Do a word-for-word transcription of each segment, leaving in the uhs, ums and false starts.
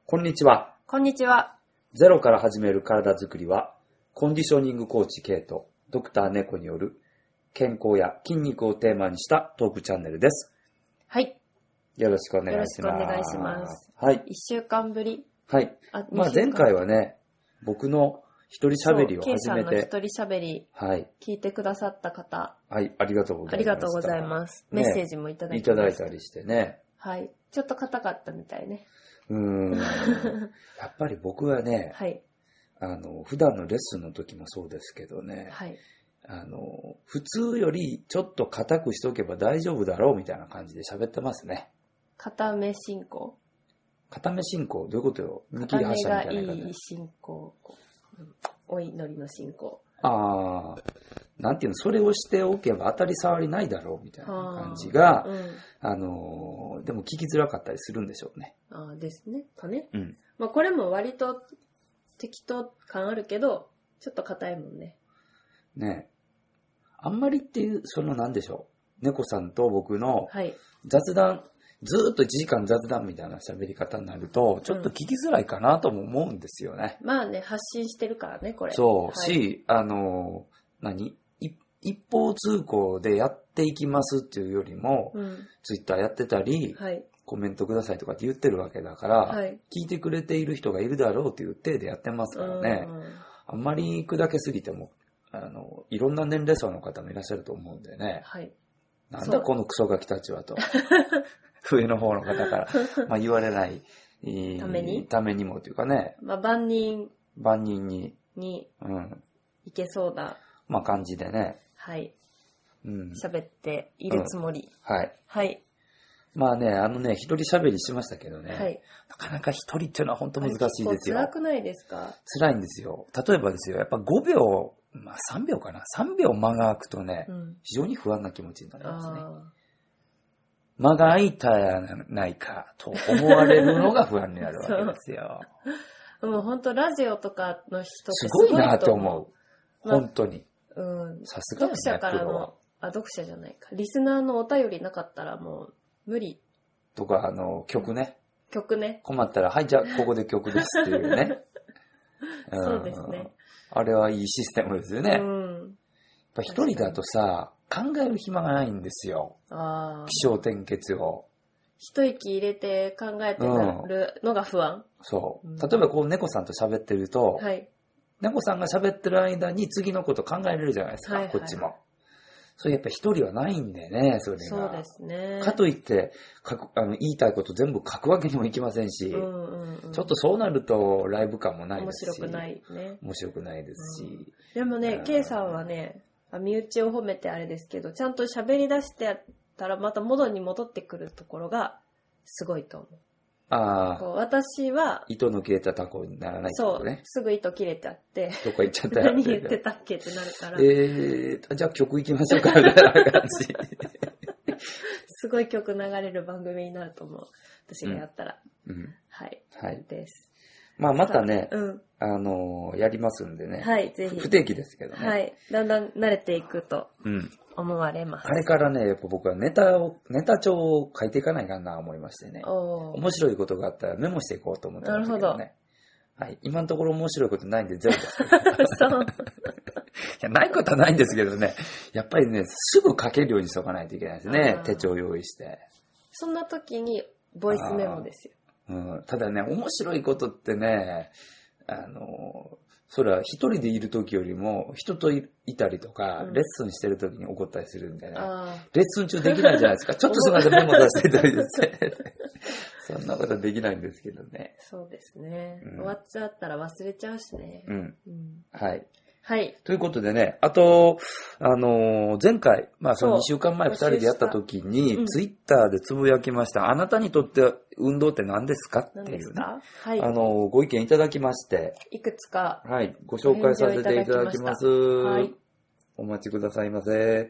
こんにちは。 こんにちは。 ゼロから始める体づくりは、コンディショニングコーチ K とドクター猫による健康や筋肉をテーマにしたトークチャンネルです。 はい。 よろしくお願いします。 よろしくお願いします。 はい。 一週間ぶり。 はい。あまあ前回はね、僕の一人喋りを初めて。 K さんの一人喋り。はい。聞いてくださった方。 はい。ありがとうございます。 ありがとうございます。メッセージもいただいて、 ね、いただいたりしてね。 はい。ちょっと硬かったみたいね。 うーん。やっぱり僕はね、はい。あの、普段のレッスンの時もそうですけどね。はい。あの、普通よりちょっと硬くしとけば大丈夫だろうみたいな感じで喋ってますね。 片目進行。 片目進行どういうことよ？見切り発車みたいな感じ。 片目がいい進行。お祈りの進行。 ああ、なんていうの、それをしておけば当たり障りないだろうみたいな感じが、あ,、うん、あの、でも聞きづらかったりするんでしょうね。 ああですね。かね。 うん。 まあこれも割と適当感あるけど、ちょっと硬いもんね。 ねえ。あんまりっていう、そのなんでしょう。猫さんと僕の雑談、はい、ずーっといちじかん雑談みたいな喋り方になると、ちょっと聞きづらいかなとも思うんですよね。 うん、まあね、発信してるからね、これ。 そう、 はい、 し、あの、何一方通行でやっていきますっていうよりも、うん、ツイッターやってたり、はい、コメントくださいとかって言ってるわけだから、はい、聞いてくれている人がいるだろうっていう体でやってますからね。あんまり砕けすぎても、あの、いろんな年齢層の方もいらっしゃると思うんでね。はい、なんだこのクソガキたちはと。上の方の方から、まあ、言われないためにためにもというかね。 まあ、万人。 万人に。 に。うん。いけそうな。 まあ、感じでね。 はい。うん。喋っているつもり。 うん、はい。 はい。 まあね、あのね、一人喋りしましたけどね。はい。なかなか一人っていうのは本当難しいですよ。 辛くないですか？ 辛いんですよ。例えばですよ、やっぱごびょう、まあさんびょうかな。さんびょう間が空くとね、うん、非常に不安な気持ちになりますね。間が空いたやないかと思われるのが不安になるわけですよ。 もう本当ラジオとかの人ってすごいなって思う。本当に。 まあ、うん。さすがに、ね、読者からの、あ、読者じゃないか。リスナーのお便りなかったらもう無理。 とか、あの、曲ね。 曲ね。 困ったら、はい、じゃあここで曲ですっていうね。 うん、そうですね。 あれはいいシステムですよね。うん。やっぱ一人だとさ、考える暇がないんですよ。ああ。起承転結を。 一息入れて考えてるのが不安、うん、 そう。例えばこう猫さんと喋ってると、はい、猫さんが喋ってる間に次のこと考えれるじゃないですか、はいはい、こっちも。それやっぱ一人はないんでね、それが。 そうですね。 かといって書くあの言いたいこと全部書くわけにもいきませんし、うんうんうん、ちょっとそうなるとライブ感もないですし。 面白くないね。 面白くないですし。うん、 でもね、K さんはね、身内を褒めてあれですけど、ちゃんと喋り出してたらまた元に戻ってくるところがすごいと思う。ああ。私は糸の切れたタコにならないってことね。 そう、すぐ糸切れちゃって。 どこ行っちゃったよ。 何言ってたっけってなるから。 えー、じゃあ曲行きましょうかみたいな感じ。 すごい曲流れる番組になると思う。私がやったら。うん。うん、はい。はい。です。 まあまたね、うん、あのー、やりますんでね。 はい、ぜひ。 不定期ですけどね。 はい。だんだん慣れていくと思われます。 うん、あれからね、やっぱ僕はネタを、ネタ帳を書いていかないかなと思いましてね。面白いことがあったらメモしていこうと思ってましたけどね。なるほど。はい。今のところ面白いことないんでゼロです。そう。いや、ないことはないんですけどね。やっぱりね、すぐ書けるようにしとかないといけないですね。手帳用意して。 そんな時に、ボイスメモですよ。 うん、ただね、面白いことってね、あの、それは一人でいる時よりも人と い, いたりとか、うん、レッスンしてる時に起こったりするんでね、レッスン中できないじゃないですか。ちょっとすみません、メモ出していただいて。そんなことはできないんですけどね。 そうですね。うん、終わっちゃったら忘れちゃうしね。うん。 うん、はい。 はい。 ということでね、あと、あのー、前回、まあそのにしゅうかんまえふたりでやった時に、ツイッターでつぶやきました。あなたにとって運動って何ですかっていうね。はい。あのー、ご意見いただきまして。 いくつか。 はい。ご紹介させていただきます。はい。お待ちくださいませ。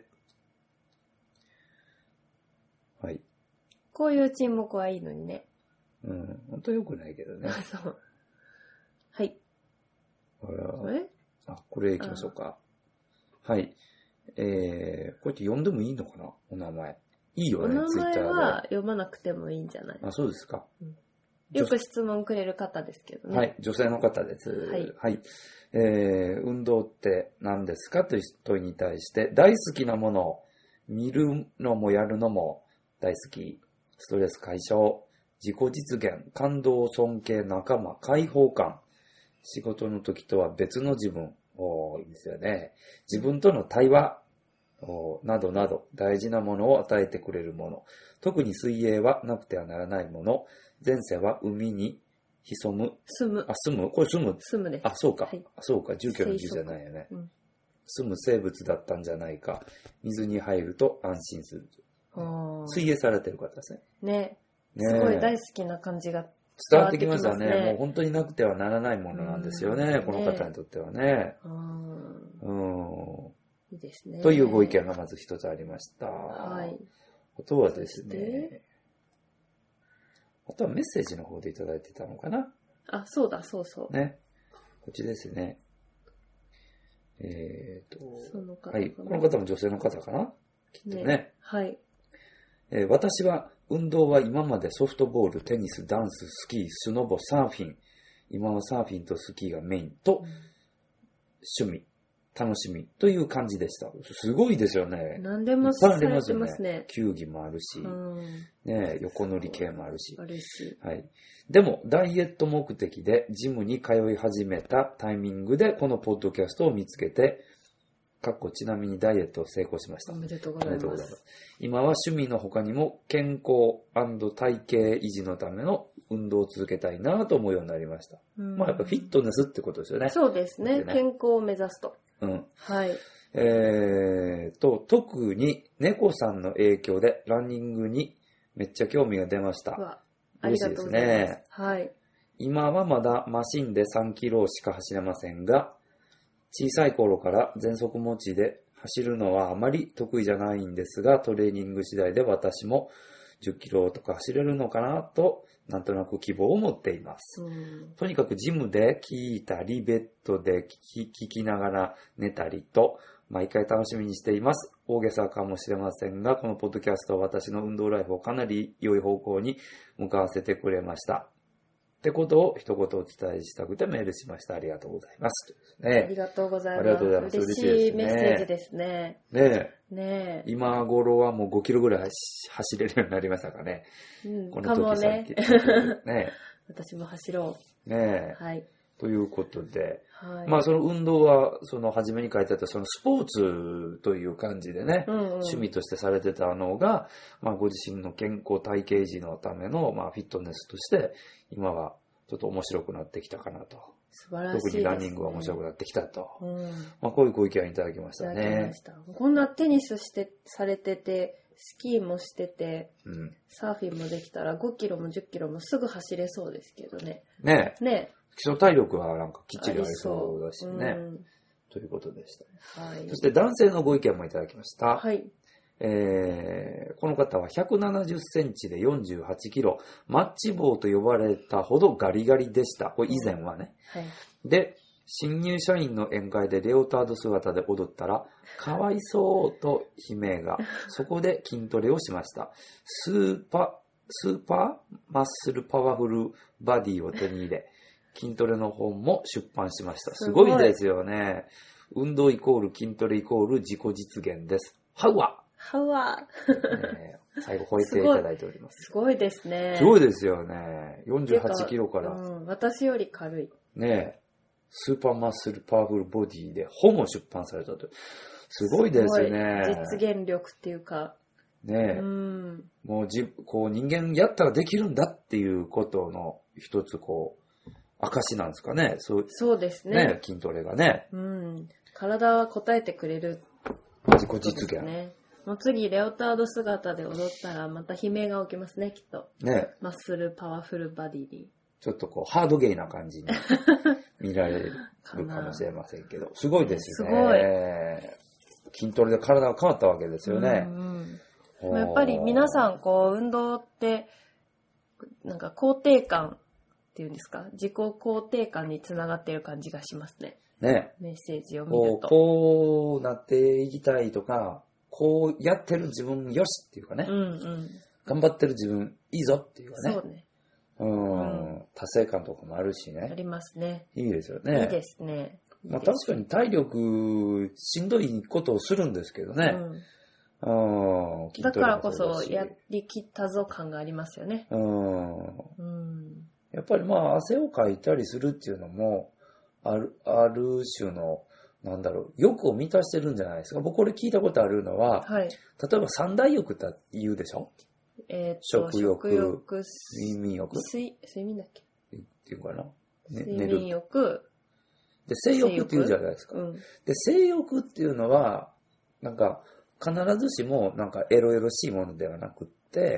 はい。 こういう沈黙はいいのにね。 うん。本当良くないけどね。 そう。はい。 あら。えあ、これ行きましょうか。はい。えー、こうやって読んでもいいのかなお名前。いいよね、ツイッターで。 お名前は読まなくてもいいんじゃない？ あ、そうですか。うん、 よく質問くれる方ですけどね。 はい、女性の方です。はい。はい、えー、運動って何ですかという問いに対して、大好きなものを見るのもやるのも大好き。ストレス解消、自己実現、感動、尊敬、仲間、解放感。仕事の時とは別の自分。おー、いいですよね。自分との対話。おー、などなど、大事なものを与えてくれるもの。特に水泳はなくてはならないもの。前世は海に潜む。 住む。 あ、住むこれ住む。 住むです。 あ、そうか。はい、あそうか。住居の住じゃないよね、うん。住む生物だったんじゃないか。水に入ると安心する。水泳されてる方ですね。 ね。ね、すごい大好きな感じが伝わってきましたね。もう本当になくてはならないものなんですよね。この方にとってはね。うん。いいですね。というご意見がまず一つありました。はい。あとはですね。あとはメッセージの方でいただいてたのかな。 あ、そうだ、そうそう。 ね。こっちですね。えーと。その方はい。この方も女性の方かなきっとね。ねはい。えー、私は運動は今までソフトボール、テニス、ダンス、スキー、スノボ、サーフィン。今はサーフィンとスキーがメインと、趣味、楽しみという感じでした。すごいですよね。 何でもされてますね。ますね。 球技もあるし、ね、横乗り系もあるし。あるし。はい。でも、ダイエット目的でジムに通い始めたタイミングでこのポッドキャストを見つけて、かっこちなみにダイエットを成功しました。 おめでとうございます。ます。 今は趣味の他にも健康&体型維持のための運動を続けたいなと思うようになりました。まあやっぱフィットネスってことですよね。 そうですね。ね、健康を目指すと。うん。はい。 えーと、特に猫さんの影響でランニングにめっちゃ興味が出ました。わ、 ありがとうございます。嬉しいですね。はい。 今はまだマシンでさんキロしか走れませんが、小さい頃から全速持ちで走るのはあまり得意じゃないんですが、トレーニング次第で私もじゅっキロとか走れるのかなと、なんとなく希望を持っています。とにかくジムで聞いたり、ベッドで聞き、聞きながら寝たりと、毎回楽しみにしています。大げさかもしれませんが、このポッドキャストは私の運動ライフをかなり良い方向に向かわせてくれました。ってことを一言お伝えしたくてメールしました。ありがとうございます。 ね、ありがとうございます。ありがとうございます。嬉しいメッセージですね。 ねえ。ねえ。今頃はもうごキロぐらい走れるようになりましたかね。 うん、この時さっき。ね私も走ろう。ねえ。はい。ということで、はい、まあその運動は、その初めに書いてあったそのスポーツという感じでね、うんうん、趣味としてされてたのが、まあご自身の健康体型維持のための、まあフィットネスとして、今はちょっと面白くなってきたかなと。 素晴らしいですね。特にランニングが面白くなってきたと。うん、まあこういうご意見をいただきましたね。いただきました。 こんなテニスしてされてて、スキーもしてて、うん、サーフィンもできたらごキロもじゅっキロもすぐ走れそうですけどね。 ねえ。ねえ。基礎体力はなんかきっちりありそうだしね。うん、ということでした、はい。そして男性のご意見もいただきました。はい。えー、この方はひゃくななじゅっセンチでよんじゅうはちキロ、マッチ棒と呼ばれたほどガリガリでした。これ以前はね。うん、はい。で、新入社員の宴会でレオタード姿で踊ったら、かわいそうと悲鳴が、そこで筋トレをしました。スーパー、スーパーマッスルパワフルバディを手に入れ、筋トレの本も出版しました。すごいですよね。運動イコール筋トレイコール自己実現です。ハウアハウア、 ね、最後吠えていただいております。 すごいですね。 すごいですよね。よんじゅうはちキロから。 うん、私より軽い。 ねえ。スーパーマッスルパワフルボディで本も出版されたと。すごいですね。 実現力っていうか。 ねえ。うん、もうじ、こう人間やったらできるんだっていうことの一つこう、証なんですかね。そう、 そうですね。 ね、筋トレがね。 うん。体は応えてくれる、 自己実現。ね。 もう次、レオタード姿で踊ったらまた悲鳴が起きますね、きっと。ね。マッスルパワフルバディに。 ちょっとこう、ハードゲイな感じに見られるかもしれませんけど。すごいですね。すごい。筋トレで体が変わったわけですよね。うんうん、やっぱり皆さん、こう、運動って、なんか肯定感っていうんですか、自己肯定感につながっている感じがしますね。ね。メッセージを見ると。 こう、こうなっていきたいとか、こうやってる自分よしっていうかね。うんうん。頑張ってる自分いいぞっていうかね。そうね。 うん、うん、達成感とかもあるしね。 ありますね。 いいですよね。 いいですね。 まあ確かに体力しんどいことをするんですけどね。うん、 うん、だからこそやりきったぞ感がありますよね。 うん、うん、やっぱりまあ汗をかいたりするっていうのもある、ある種のなんだろう、欲を満たしてるんじゃないですか。僕これ聞いたことあるのは、はい、例えば三大欲って言うでしょ。 えー、と食欲、 食欲睡眠欲。 睡、睡眠だっけっていうかな。 ね、睡眠欲。 で、性欲って言うじゃないですか。うん、で、性欲っていうのは、なんか、必ずしも、なんか、エロエロしいものではなくって、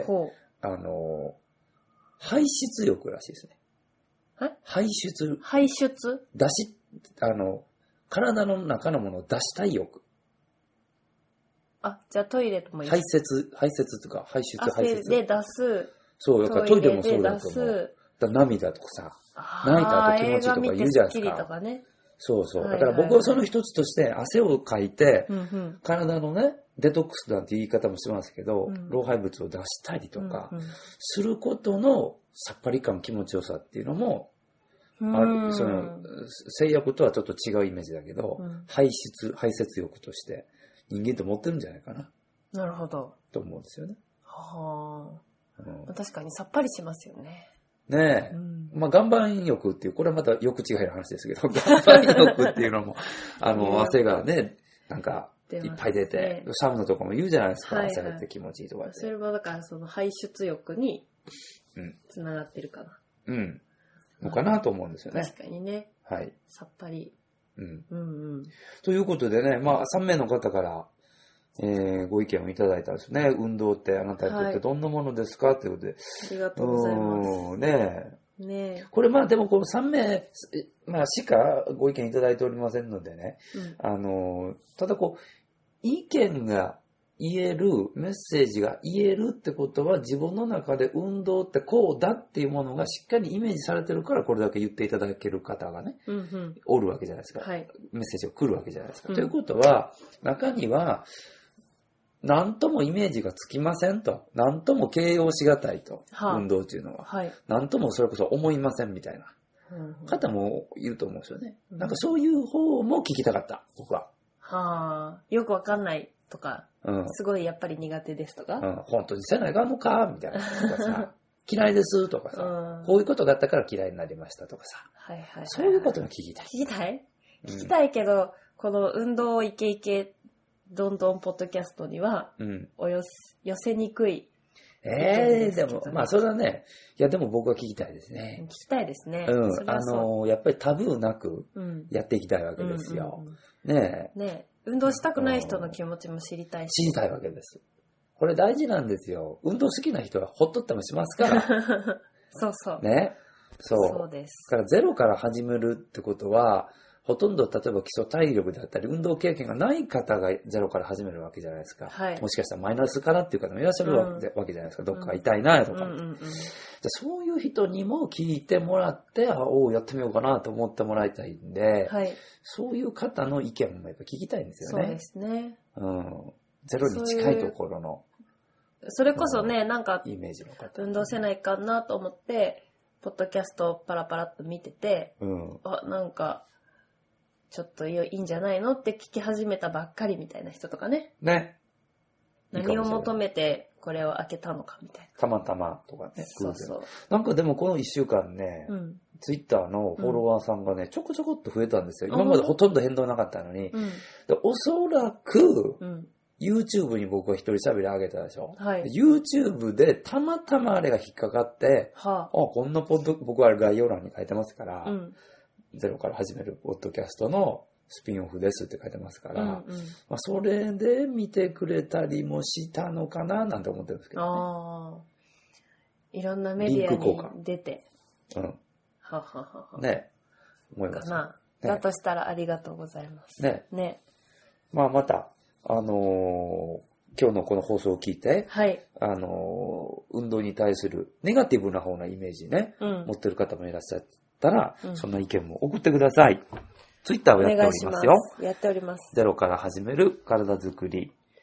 あの、排出欲らしいですね。 え排出。 排出出し、あの、体の中のものを出したい欲。 あ、じゃあトイレともいい排泄、排泄とか、排出、排泄。 汗で出す。 そう、だからトイレもそうだと思う。だ涙とかさ、泣いた後気持ちとか言うじゃないですか。 とかね、 そうそう。だから僕はその一つとして汗をかいて、うんうん、体のね、デトックスなんて言い方もしてますけど、うん、老廃物を出したりとか、うんうん、することのさっぱり感、気持ちよさっていうのも、ある、その、性欲とはちょっと違うイメージだけど、うん、排出、排泄欲として人間って持ってるんじゃないかな。 なるほど。 と思うんですよね。 はあ、うん。確かにさっぱりしますよね。 ねえ。うん、まあ、岩盤浴っていう、これはまた欲違いの話ですけど、岩盤浴っていうのも、あの、汗がね、なんか、いっぱい出て、サウナとかも言うじゃないですか、はいはい、汗が出て気持ちいいとかって。 それはだからその排出欲につながってるかな。 うん。うんのかなと思うんですよね。 確かにね。 はい。 さっぱり。 うん。 うんうん。 ということでね、まあさん名の方から、えー、ご意見をいただいたんですね。運動ってあなたにとってどんなものですか、はい、ということで。 ありがとうございます。 うん、ねえ。ねえ。 これまあでもこのさん名、まあしかご意見いただいておりませんのでね。うん、あの、ただこう、意見が言える、メッセージが言えるってことは自分の中で運動ってこうだっていうものがしっかりイメージされてるからこれだけ言っていただける方がね、うんうん、おるわけじゃないですか、はい。メッセージが来るわけじゃないですか。うん、ということは、中には、何ともイメージがつきませんと。何とも形容しがたいと。はあ、運動っていうのは。はい、何ともそれこそ思いませんみたいな方もいると思うんですよね。うん、なんかそういう方も聞きたかった、僕は。 はあ、よくわかんないとか。うん、すごいやっぱり苦手ですとか、 うん、本当にせないかんのかみたいなとかさ嫌いですとかさ、うん、こういうことがあったから嫌いになりましたとかさ、 はいはいはいはい、 そういうことも聞きたい聞きたい、うん、聞きたいけどこの運動イケイケどんどんポッドキャストには、うん、およ寄せにくいえー、でもまあそれはねいやでも僕は聞きたいですね聞きたいですね、 うん、あのやっぱりタブーなくやっていきたいわけですよ、うんうんうん、ねえねえ運動したくない人の気持ちも知りたいし。 知りたいわけです。これ大事なんですよ。運動好きな人はほっとってもしますから。 そうそう。 ね。そう。 そうです。 だからゼロから始めるってことは、ほとんど例えば基礎体力だったり、運動経験がない方がゼロから始めるわけじゃないですか。はい、もしかしたらマイナスからっていう方もいらっしゃるわけじゃないですか。うん、どっか痛いなとか、うんうんうんうん。そういう人にも聞いてもらって、あおやってみようかなと思ってもらいたいんで、はい、そういう方の意見もやっぱ聞きたいんですよね。 そうですね。 うん。ゼロに近いところの。 それこそね、なんか、 イメージの方、 運動せないかなと思って、ポッドキャストをパラパラっと見てて、うん、あ、なんか、ちょっといいんじゃないのって聞き始めたばっかりみたいな人とかね。 ね。 何を求めてこれを開けたのかみたいな。 たまたまとかね。 そうそう。 なんかでもこの一週間ね、うん、ツイッターのフォロワーさんがね、ちょこちょこっと増えたんですよ。今までほとんど変動なかったのに。うん、でおそらく、うん、YouTube に僕は一人喋り上げたでしょ。はい、YouTube でたまたまあれが引っかかって、はあ、あこんなポッド、僕は概要欄に書いてますから、うんゼロから始めるポッドキャストのスピンオフですって書いてますから、うんうんまあ、それで見てくれたりもしたのかななんて思ってるんですけどね。あいろんなメディアに出て。 うん。 はははは。 ね思います。 かな、ね。だとしたらありがとうございます。 ね。 ね。 まあまた、あのー、今日のこの放送を聞いて、はい、あのー、運動に対するネガティブな方のイメージね、うん、持ってる方もいらっしゃって、たら、うん、そんな意見も送ってください。ツイッターをやっておりますよ。 やっております。 ゼロから始める体づくり、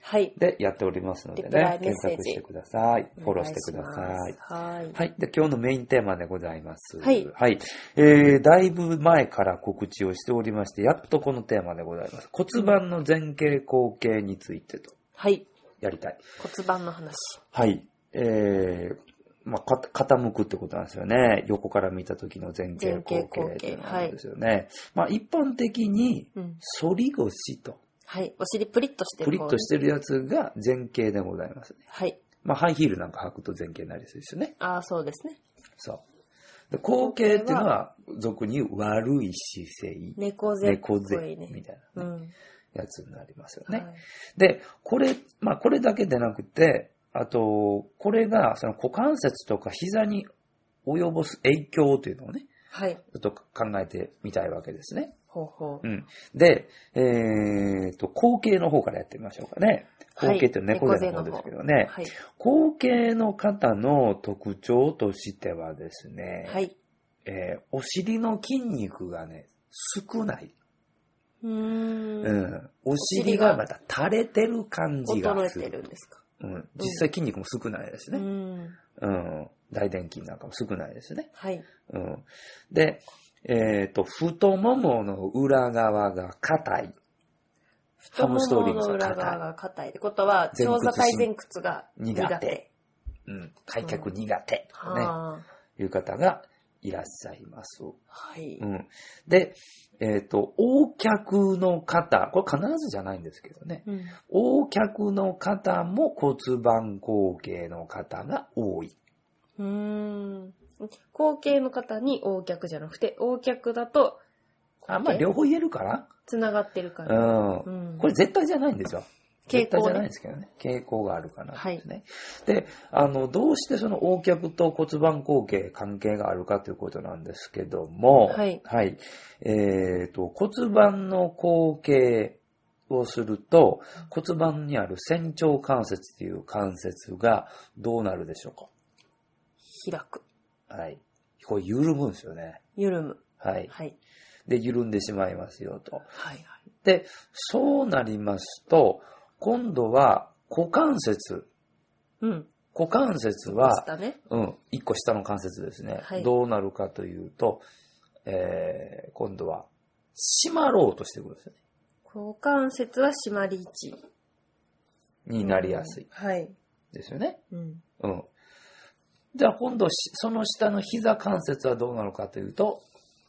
はい。 で、やっておりますのでね、検索してください。フォローしてください。 はい。 はい。で、今日のメインテーマでございます。 はい。 はい。えー、だいぶ前から告知をしておりまして、やっとこのテーマでございます。骨盤の前傾後傾についてと。 はい。 やりたい。 骨盤の話。 はい。えー、まあ、傾くってことなんですよね。横から見た時の前傾後傾っていうのなんですよね。はい、まあ、一般的に、反り腰と。 はい。お尻プリッとしてる、 ね。プリッとしてるやつが前傾でございますね。 はい。 まあ、ハイヒールなんか履くと前傾になりそうですよね。 ああ、そうですね。 そう。で後傾っていうのは、俗に言う悪い姿勢。 猫背。 猫背。 ね、 みたいな、ね、うん、やつになりますよね。はい、で、これ、まあ、これだけでなくて、あと、これが、その股関節とか膝に及ぼす影響というのをね、 はい。 ちょっと考えてみたいわけですね。 ほうほう。 うん。で、えーと、後傾の方からやってみましょうかね。後傾って猫背の方ですけどね。はい。後傾の方の特徴としてはですね、 はい。 えー、お尻の筋肉がね、少ない。 うーん。 うん。お尻がまた垂れてる感じがする。 衰えてるんですか。 うん。実際筋肉も少ないですね。 うん。 うん。大臀筋なんかも少ないですね。 はい。 うん。で、えっと、太ももの裏側が硬い。 太ももの裏側が硬いってことは、長座体前屈が苦手。苦手。 うん。開脚苦手とかね、うん、いう方がいらっしゃいます。 はい。 うん。で、えっと、横脚の方、これ必ずじゃないんですけどね。うん、横脚の方も骨盤後傾の方が多い。 うーん。後傾の方に横脚じゃなくて、横脚だと、 あ、まあ両方言えるから。 つながってるから。 うん。うん、これ絶対じゃないんですよ。傾向、ね、絶対じゃないんですけどね。傾向があるかなですね。はい、で、あの、どうしてその横脚と骨盤後傾関係があるかということなんですけども、 はい。 はい。えっと、骨盤の後傾をすると、骨盤にある仙腸関節という関節がどうなるでしょうか？ 開く。 はい。これ緩むんですよね。 緩む。 はい。 はい。 で、緩んでしまいますよと。 はいはい。 で、そうなりますと、今度は股関節。 うん。 股関節は、 下ね。 うん。一個下の関節ですね。 はい。 どうなるかというと、えー、今度は、締まろうとしてくるんですよね。 股関節は締まり位置。 になりやすい。 うん、はい。 ですよね。 うん。 うん。じゃあ今度、その下の膝関節はどうなのかというと、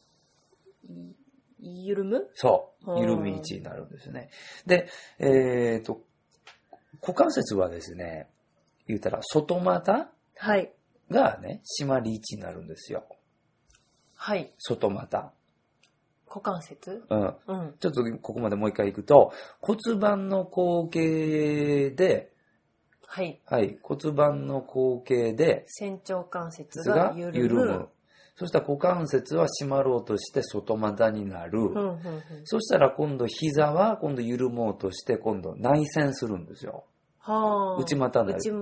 緩む？ そう。緩み位置になるんですよね。で、えっと、股関節はですね、言うたら外股はいがね、締まり位置になるんですよ。 はい。 外股。 股関節？ うん。 うん。 ちょっとここまでもう一回行くと、骨盤の後傾で、 はい。 はい。骨盤の後傾で、 仙腸関節が緩む。緩む。 そしたら股関節は締まろうとして外股になる。 うんうんうん、 そしたら今度膝は今度緩もうとして今度内旋するんですよ。 はあ。 内股になる。 内、うん。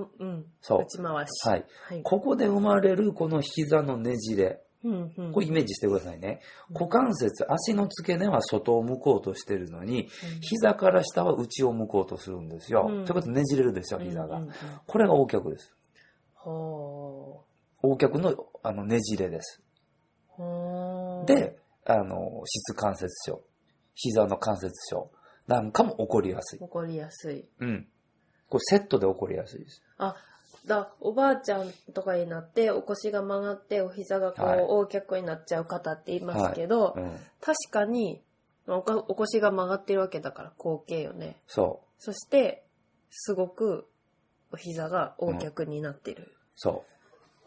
そう。 内回し。 はい。はい、ここで生まれるこの膝のねじれ。 うんうん、 これイメージしてくださいね。股関節、足の付け根は外を向こうとしてるのに、うん、膝から下は内を向こうとするんですよ。うん、ということでねじれるでしょ、膝が。うんうんうん、これが横脚です。 はあ。 横脚のあのねじれです。で、あの、膝関節症、膝の関節症なんかも起こりやすい。 起こりやすい。 うん。これセットで起こりやすいです。 あ、だ、おばあちゃんとかになって、お腰が曲がって、お膝がこう、はい、横脚になっちゃう方って言いますけど、はいうん、確かにお、お腰が曲がってるわけだから後傾よね。 そう。 そして、すごくお膝が横脚になってる。うん、 そう。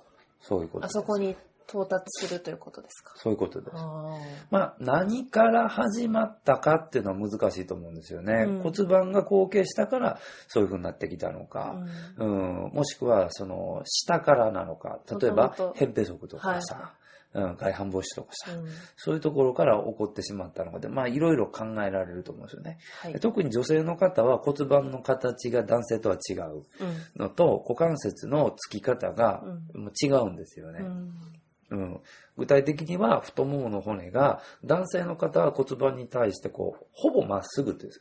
そういうことです。 あそこに到達するということですか？ そういうことです。あまあ、何から始まったかっていうのは難しいと思うんですよね。うん、骨盤が後傾したからそういう風になってきたのか、うんうん、もしくはその下からなのか、例えば扁平足とかさ、はいうん、外反母趾とかさ、うん、そういうところから起こってしまったのかで、まあいろいろ考えられると思うんですよね、はい。特に女性の方は骨盤の形が男性とは違うのと、うん、股関節のつき方が違うんですよね。うんうん、具体的には太ももの骨が男性の方は骨盤に対してこうほぼまっすぐっていうんですかね、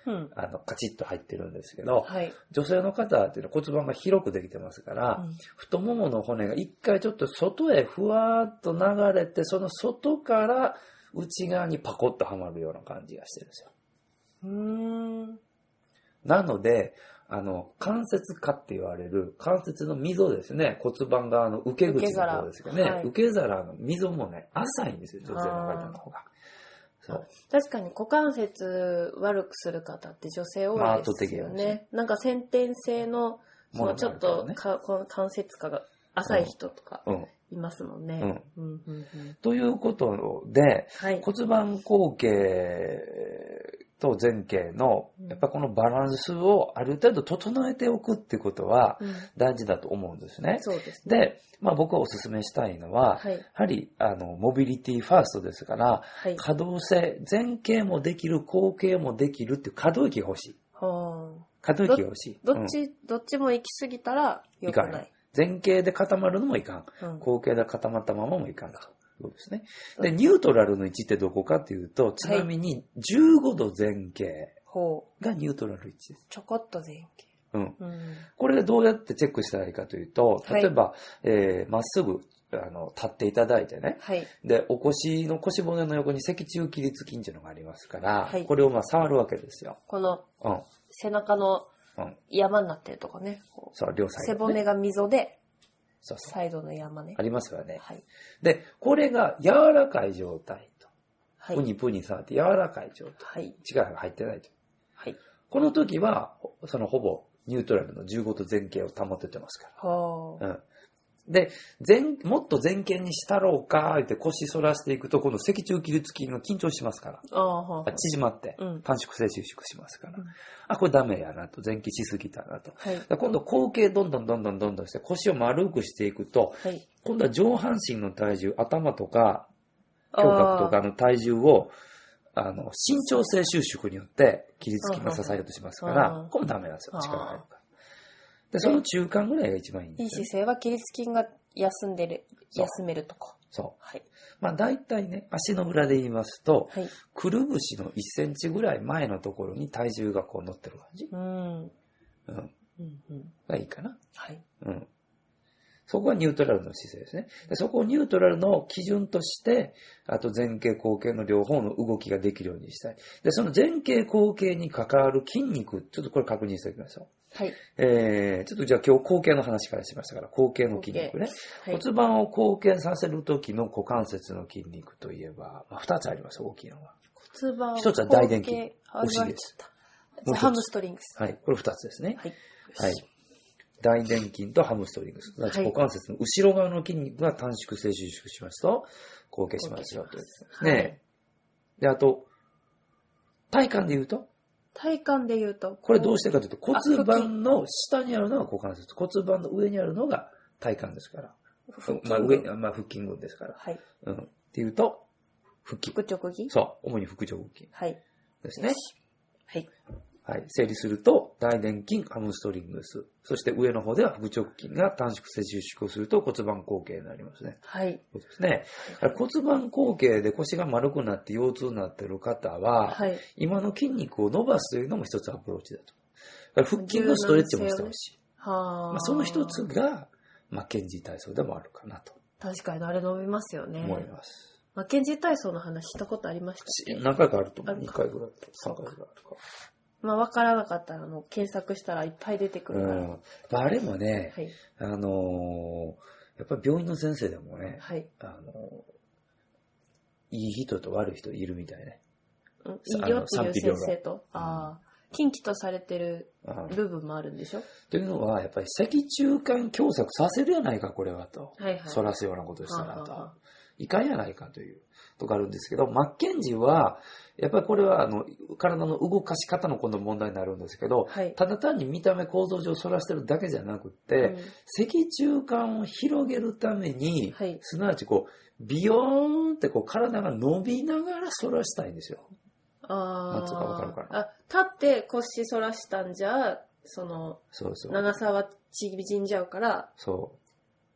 うん、あの、カチッと入ってるんですけど、はい、女性の方っていうのは骨盤が広くできてますから、うん、太ももの骨が一回ちょっと外へふわーっと流れて、その外から内側にパコッとはまるような感じがしてるんですよ。うーんなので、あの、関節下って言われる関節の溝ですね。骨盤側の受け口の方ですけどね。受け皿、はい、受け皿の溝もね、浅いんですよ、女性の方の方が。 そう確かに股関節悪くする方って女性多いですよね。なんか先天性の、そのちょっとか、この関節下が浅い人とかいますもんね。 ということで、はい、骨盤後傾と前傾の、やっぱこのバランスをある程度整えておくっていうことは大事だと思うんですね。うん、そうですね。で、まあ僕はお勧めしたいのは、はい、やはり、あの、モビリティファーストですから、はい、可動性、前傾もできる、後傾もできるっていう可動域が欲しい。はあ、可動域が欲しい。 どっち、うん、どっちも行き過ぎたら良くない。いかない。 前傾で固まるのもいかん。うん、後傾で固まったままもいかんと。そうですね。で、ニュートラルの位置ってどこかっていうと、ちなみにじゅうごど前傾がニュートラル位置です。 ちょこっと前傾。 うん。うん、これでどうやってチェックしたらいいかというと、例えば、はい、えー、まっすぐ、あの、立っていただいてね。はい。で、お腰の腰骨の横に脊柱起立筋っていうのがありますから、はい。これをまあ触るわけですよ。 この、うん。背中の山になってるとこね。 うん、そう、両サイド、 ね。背骨が溝で、そうそうサイドの山ね。 ありますよね。はい。で、これが柔らかい状態と。はい。プニプニ触って柔らかい状態。はい。力が入ってないと。はい。この時は、そのほぼニュートラルのじゅうごど前傾を保ててますから。はあ。うん。で、前、もっと前傾にしたろうか、って腰反らしていくと、今度脊柱起立筋が緊張しますから。ああ、はあ。縮まって、短縮性収縮しますから。うん、あ、これダメやなと。前傾しすぎたなと。はい、今度後傾どんどんどんどんどんどんして腰を丸くしていくと、はい、今度は上半身の体重、頭とか、胸郭とかの体重を、あの、伸長性収縮によって起立筋が支えようとしますから、これもダメなんですよ。力が入るから。で、その中間ぐらいが一番いいんです、ね。 いい姿勢は起立筋が休んでる、休めるとこ。 そう。はい。まあ大体ね、足の裏で言いますと、はい、くるぶしのいっセンチぐらい前のところに体重がこう乗ってる感じ。うん。うん。うんうん、がいいかな。はい。うん。そこがニュートラルの姿勢ですね。でそこをニュートラルの基準として、あと前傾後傾の両方の動きができるようにしたい。で、その前傾後傾に関わる筋肉、ちょっとこれ確認しておきましょう。はい。えー、ちょっとじゃあ今日後傾の話からしましたから、後傾の筋肉ね。はい、骨盤を後傾させるときの股関節の筋肉といえば、まあ、二つあります、大きいのが。 骨盤を一つは大臀筋。お尻です。 ハムストリングス。 はい。これ二つですね。はい。はい。大臀筋とハムストリングス。はい、股関節の後ろ側の筋肉が短縮性収縮しますと、後傾しますよという。ね、はい、で、あと、体幹で言うと体幹で言うとこれどうしてかというと、骨盤の下にあるのが股関節。骨盤の上にあるのが体幹ですから。まあ上、まあ腹筋群ですから。はい。うん。っていうと、腹筋。 腹直筋そう。主に腹直筋。 はい。 ですね。 はい。 はい。整理すると、大臀筋、ハムストリングス。そして上の方では腹直筋が短縮性収縮をすると骨盤後傾になりますね。はい。そうですね。骨盤後傾で腰が丸くなって腰痛になっている方は、はい、今の筋肉を伸ばすというのも一つアプローチだと。だから腹筋のストレッチもしてほしい。はあ。まあ、その一つが、マッケンジー体操でもあるかなと。 確かにあれ伸びますよね。 思います。 マッケンジー体操の話したことありましたっけ？何回かあると思う。にかいぐらい。さんかいぐらいあるか。 まあ、わからなかったら、あの、検索したらいっぱい出てくるから。うん。 あれもね、はい、あのー、やっぱり病院の先生でもね、はい、あのー、いい人と悪い人いるみたいね。 うん、いいよっていう先生と。ああ。禁忌とされてる部分もあるんでしょ？ というのは、やっぱり脊柱管狭窄させるやないか、これはと。はいはい。反らすようなことしたらと。はははいかんやないかというとこあるんですけど、マッケンジーは、やっぱりこれはあの体の動かし方の今度問題になるんですけど、はい、ただ単に見た目構造上反らしてるだけじゃなくって、うん、脊柱管を広げるために、はい、すなわちこうビヨーンってこう体が伸びながら反らしたいんですよ。 ああ。わかるかな。あ、立って腰反らしたんじゃ、その、そうそう長さは縮んじゃうから、そう。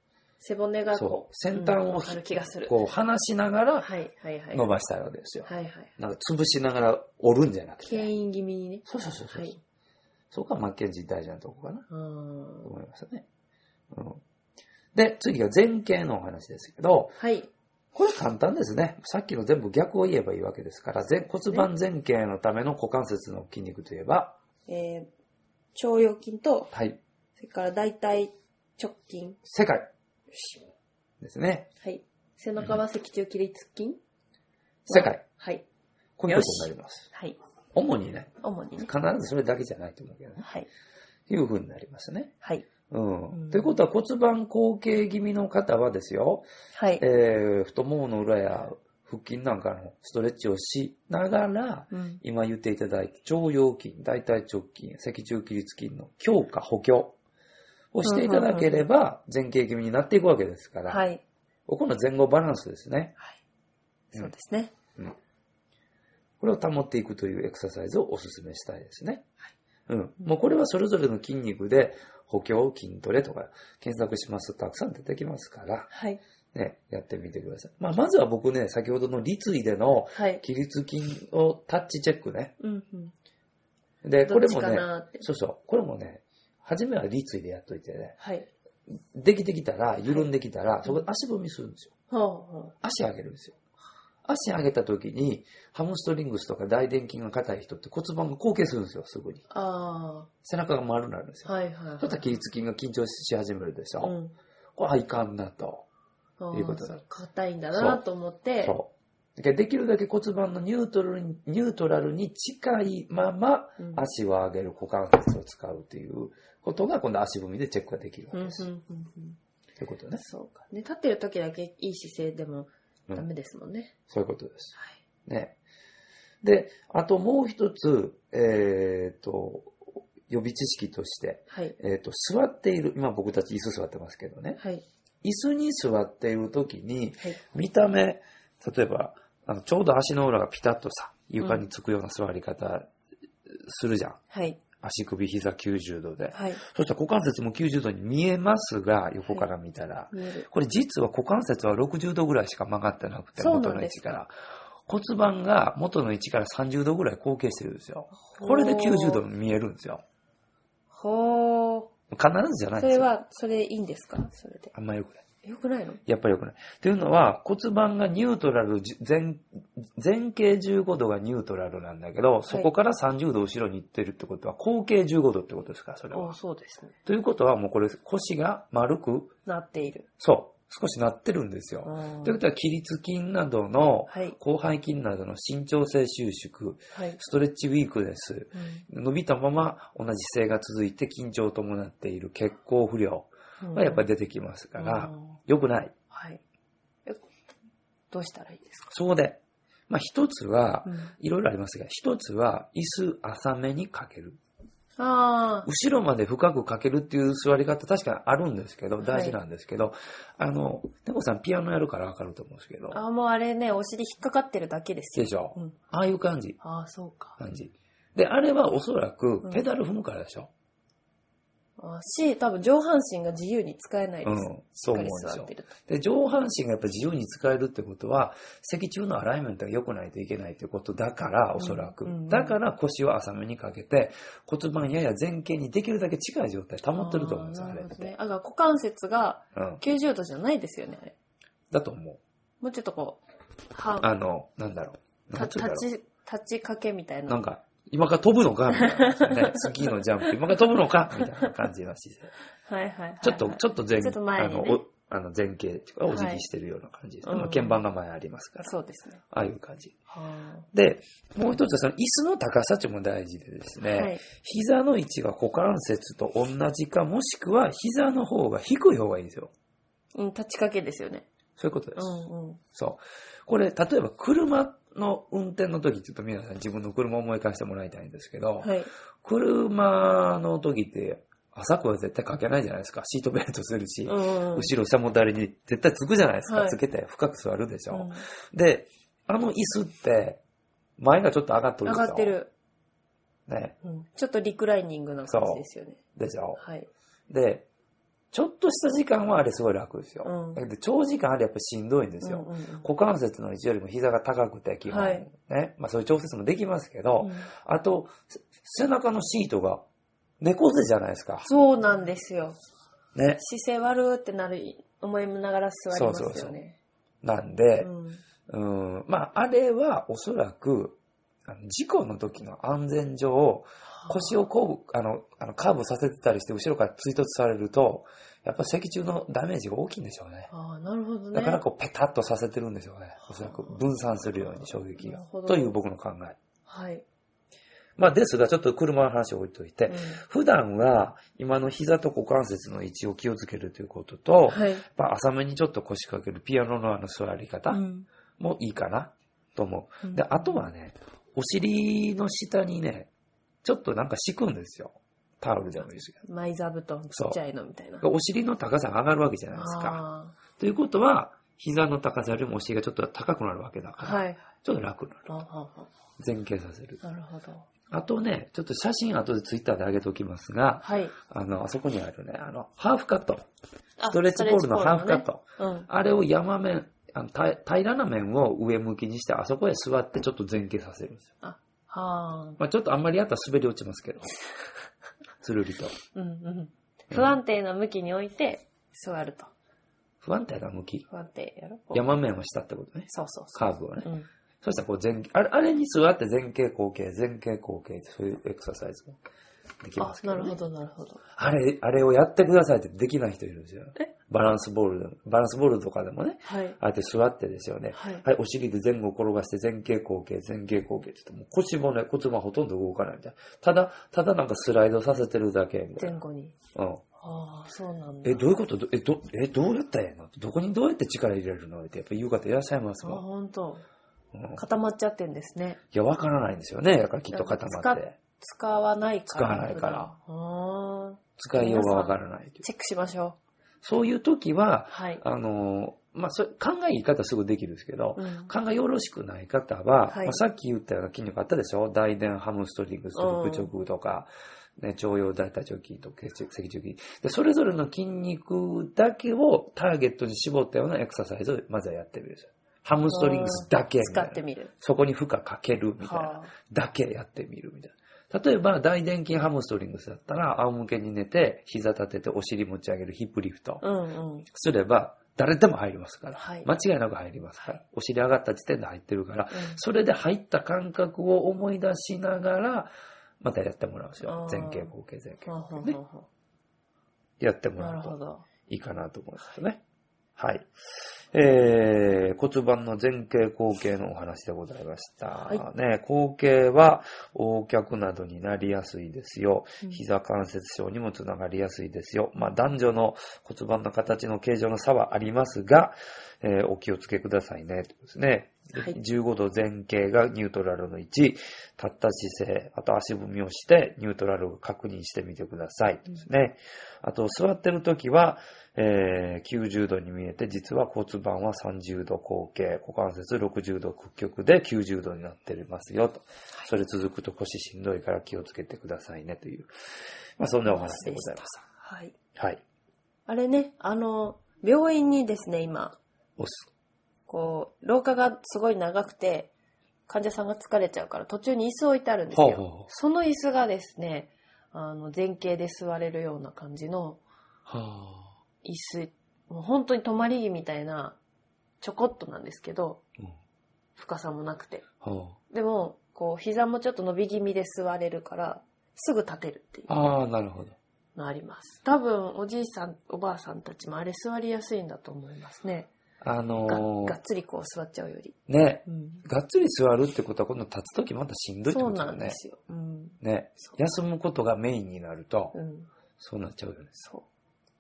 背骨がこう、先端を、うん、 ある気がする。 こう、離しながら、伸ばしたいわけですよ。 はいはい。 なんか潰しながら折るんじゃなくて。 牽引気味にね。 そうそうそうそう。はい、そこがマッケンジー大事なとこかな。と思いましたね。うん。で、次が前傾のお話ですけど、 はい。 これ簡単ですね。さっきの全部逆を言えばいいわけですから、前骨盤前傾のための股関節の筋肉といえば、 えー、腸腰筋と、 はい。 それから大腿直筋。 世界。ですね。 はい。背中は脊柱起立筋、うん、 世界。 はい。 こういうことになります。 はい。 主にね。 主にね。 必ずそれだけじゃないと思うけどね。 はい。 いう風になりますね。 はい。 うん。うん、ということは骨盤後傾気味の方はですよ。 はい。 えー、太ももの裏や腹筋なんかのストレッチをしながら、うん、今言っていただいた腸腰筋、大腿直筋、脊柱起立筋の強化補強をしていただければ前傾気味になっていくわけですから。 はい。 ここの前後バランスですね。 はい。そうですね。 うん。これを保っていくというエクササイズをお勧めしたいですね。はい。うん。もうこれはそれぞれの筋肉で補強、筋トレとか検索しますとたくさん出てきますから。 はい。 ね、やってみてください。まあ、まずは僕ね、先ほどの立位での起立筋をタッチチェックね。 うんうん。 で、これもね、そうそう、これもね、初めは立位でやっといてね。 はい。 できてきたら、緩んできたら、はい、そこで足踏みするんですよ。 はあはあ、 足上げるんですよ。足上げた時に、ハムストリングスとか大臀筋が硬い人って骨盤が後傾するんですよ、すぐに。 ああ。 背中が丸になるんですよ。 はいはい、はい。 そしたら起立筋が緊張し始めるでしょ。うん、これはいかんなと。いうことだ。 硬いんだなと思って。 そう。で, できるだけ骨盤のニュートラルに、ニュートラルに近いまま、足を上げる股関節を使うということが、今度足踏みでチェックができるわけです。と、うんうん、いうことね。 そうか。ね、立ってる時だけいい姿勢でもダメですもんね。うん、 そういうことです。はい。ね。で、あともう一つ、えっ、ー、と、予備知識として、 はい、 えっ、と、座っている、今僕たち椅子座ってますけどね。 はい。 椅子に座っているときに、はい、見た目、例えば、あのちょうど足の裏がピタッとさ、床につくような座り方するじゃん。 はい。 足首膝きゅうじゅうどで。 はい。 そしたら股関節もきゅうじゅうどに見えますが、横から見たら。はい、これ実は股関節はろくじゅうどぐらいしか曲がってなくて、元の位置から。骨盤が元の位置からさんじゅうどぐらい後傾してるんですよ。これできゅうじゅうどに見えるんですよ。 ほー。 必ずじゃないですよ。 それは、それいいんですか？それで。 あんまよくない。 よくないの？ やっぱりよくない。というのは、骨盤がニュートラル、前、前傾じゅうごどがニュートラルなんだけど、そこからさんじゅうど後ろに行ってるってことは、後傾じゅうごどってことですから、それは。 あ、そうですね。 ということは、もうこれ、腰が丸くなっている。 そう。少しなってるんですよ。ということは、起立筋などの、広背筋などの伸長性収縮、はい、ストレッチウィークネス、うん、伸びたまま同じ姿勢が続いて緊張を伴っている血行不良がやっぱり出てきますから、うん、良くない。 はい。どうしたらいいですか？ そこで、まあ一つは、いろいろありますが、一つは椅子浅めにかける。 あ後ろまで深くかけるっていう座り方確かにあるんですけど、大事なんですけど、はい、あの、猫さんピアノやるからわかると思うんですけど。 ああ、もうあれね、お尻引っかかってるだけですよ。 でしょ、 うん、 ああいう感じ。 ああ、そうか。 感じ。で、あれはおそらくペダル踏むからでしょ。 あし、多分上半身が自由に使えないです。 うん、そう思うんですよ。で、上半身がやっぱり自由に使えるってことは、脊柱のアライメントが良くないといけないってことだから、おそらく。うんうんうん、だから腰を浅めにかけて、骨盤やや前傾にできるだけ近い状態保ってると思うんですよ、あれって。 あ、股関節がきゅうじゅうどじゃないですよね、あれ。 だと思う。 もうちょっとこう、 はあの、なんだろう。 立ち、立ちかけみたいな。 なんか、今から飛ぶのかみたいな、ね。スキーのジャンプ、今から飛ぶのかみたいな感じの姿勢。 はいはいはい、はい。 ちょっと、ちょっと前、 ちょっと前にね、 あの、あの前傾とかお辞儀してるような感じです、ね。はい、まあ、鍵盤が前ありますから。 そうですね。 ああいう感じ。で、もう一つはその椅子の高さっていうのも大事でですね、はい、膝の位置が股関節と同じか、もしくは膝の方が低い方がいいんですよ。 うん、立ちかけですよね。 そういうことです。 うんうん、 そう。これ、例えば車の運転の時、ちょっと皆さん自分の車を思い返してもらいたいんですけど、はい、車の時って、浅くは絶対かけないじゃないですか。シートベルトするし、うん、後ろ下もたれに絶対つくじゃないですか。はい、つけて深く座るでしょ、うん。で、あの椅子って、前がちょっと上がってるでしょ。 上がってる。 ね、 うん。ちょっとリクライニングな感じですよね。 でしょ。 はい。 で、 ちょっとした時間はあれすごい楽ですよ。うん、だけど長時間あれやっぱしんどいんですよ。うんうんうん、股関節の位置よりも膝が高くて基本、はい、ね。まあそういう調節もできますけど、うん、あと、背中のシートが猫背じゃないですか。 そうなんですよ。ね。姿勢悪ってなる、思いながら座りますよね。そうそうそう。 なんで、うん、うん、まああれはおそらく、事故の時の安全上、腰をこう、あの、あの、カーブさせてたりして、後ろから追突されると、やっぱ脊柱のダメージが大きいんでしょうね。 ああ、なるほどね。 だからこう、ペタッとさせてるんでしょうね。おそらく分散するように衝撃が。という僕の考え。 はい。 まあ、ですが、ちょっと車の話を置いといて、うん、普段は、今の膝と股関節の位置を気をつけるということと、はい、まあ、浅めにちょっと腰掛けるピアノのあの座り方もいいかなと思う。うん、で、あとはね、お尻の下にね、ちょっとなんか敷くんですよ。タオルでもいいですけど。 マイ座布団ちっちゃいのみたいな。 お尻の高さが上がるわけじゃないですか。ということは、膝の高さよりもお尻がちょっと高くなるわけだから、はい、ちょっと楽になる。前傾させる。 なるほど。 あとね、ちょっと写真後でツイッターで上げておきますが、はい、あの、あそこにあるね、あの、ハーフカット。ストレッチポールのハーフカット。ね、うん、あれを山面、あの平らな面を上向きにして、あそこへ座ってちょっと前傾させるんですよ。あはまあ、ちょっとあんまりやったら滑り落ちますけど。つるりと、 うんうん。不安定な向きに置いて座ると。 不安定な向き不安定やろ山面を下ってことね。 そうそうそう。 カーブをね。うん、そしたらこう前、あれ、あれに座って前傾後傾、前傾後傾ってそういうエクササイズができますけど、ね。 あ、なるほどなるほど。 あれ、あれをやってくださいってできない人いるんですよ。えバランスボールでも、バランスボールとかでもね、はい、あえて座ってですよね、はい、はい、お尻で前後転がして前傾後傾、前傾後傾って言っても腰骨、骨盤ほとんど動かないみたいな。ただ、ただなんかスライドさせてるだけみたいな。 前後に。 うん。 ああ、そうなんだ。 え、どういうことえ、ど、え、どうやったらええのどこにどうやって力入れるのってやっぱ言う方いらっしゃいますもん。 あ、ほんと。うん、固まっちゃってんですね。 いや、わからないんですよね。だからきっと固まって。 使わないから。 使わないから。 あ使いようがわからない。 チェックしましょう。 そういう時は、はい、あの、まあ、それ考えいい方すぐできるんですけど、うん、考えよろしくない方は、はい、まあ、さっき言ったような筋肉あったでしょ大臀ハムストリングス、腹直とか、ね、腸腰大腿腸筋とか脊柱筋で。それぞれの筋肉だけをターゲットに絞ったようなエクササイズをまずはやってみるんですよ。ハムストリングスだけみたいな。 使ってみる。 そこに負荷かけるみたいな。だけやってみるみたいな。例えば、大臀筋ハムストリングスだったら、仰向けに寝て、膝立ててお尻持ち上げるヒップリフト。うんうん、すれば、誰でも入りますから、はい。間違いなく入りますから。お尻上がった時点で入ってるから、うん、それで入った感覚を思い出しながら、またやってもらうんですよ。前傾後傾前傾後傾ね。やってもらうといいかなと思いますね。はい。えー、骨盤の前傾後傾のお話でございました。はい、ね、後傾は横脚などになりやすいですよ。膝関節症にもつながりやすいですよ。まあ男女の骨盤の形の形状の差はありますが、えー、お気をつけくださいね。ですね。はい、じゅうごど前傾がニュートラルのいち、立った姿勢、あと足踏みをしてニュートラルを確認してみてください。ですね。あと座ってるときは、えー、きゅうじゅうどに見えて、実は骨盤はさんじゅうど後傾、股関節ろくじゅうど屈曲できゅうじゅうどになっていますよと。それ続くと腰しんどいから気をつけてくださいねという、まあそんなお話でございます。 はい。 はい。 あれね、あの、病院にですね、今、 押す。 こう、廊下がすごい長くて、患者さんが疲れちゃうから途中に椅子置いてあるんですよ。ほうほうほう。その椅子がですね、あの、前傾で座れるような感じの、はあ、椅子、もう本当に泊まり木みたいな、ちょこっとなんですけど、うん、深さもなくて。はあ、でも、こう、膝もちょっと伸び気味で座れるから、すぐ立てるっていう。 ああ、なるほど。 のあります。多分、おじいさん、おばあさんたちもあれ座りやすいんだと思いますね。 あのー、 が, がっつりこう座っちゃうより。 ね、うん。がっつり座るってことは今度立つときまたしんどいってことだよね。 そうなんですよ。うん、 ね。休むことがメインになると、うん、そうなっちゃうよね。 そう。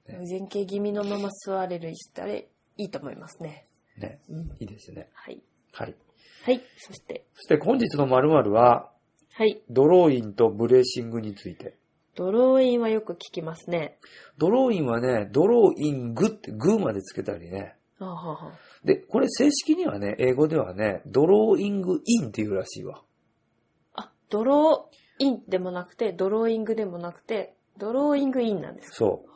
ね、前傾気味のまま座れる椅子ってあれ、いいと思いますね。 ね。うん、いいですよね。 はい。 はい。 はい。そして。 そして本日の〇〇は、 はい。 ドローインとブレーシングについて。 ドローインはよく聞きますね。 ドローインはね、ドローイングってグーまでつけたりね。 あははで、これ正式にはね、英語ではね、ドローイングインっていうらしいわ。 あ、ドローインでもなくて、ドローイングでもなくて、 ドローイングインなんですか？ そう。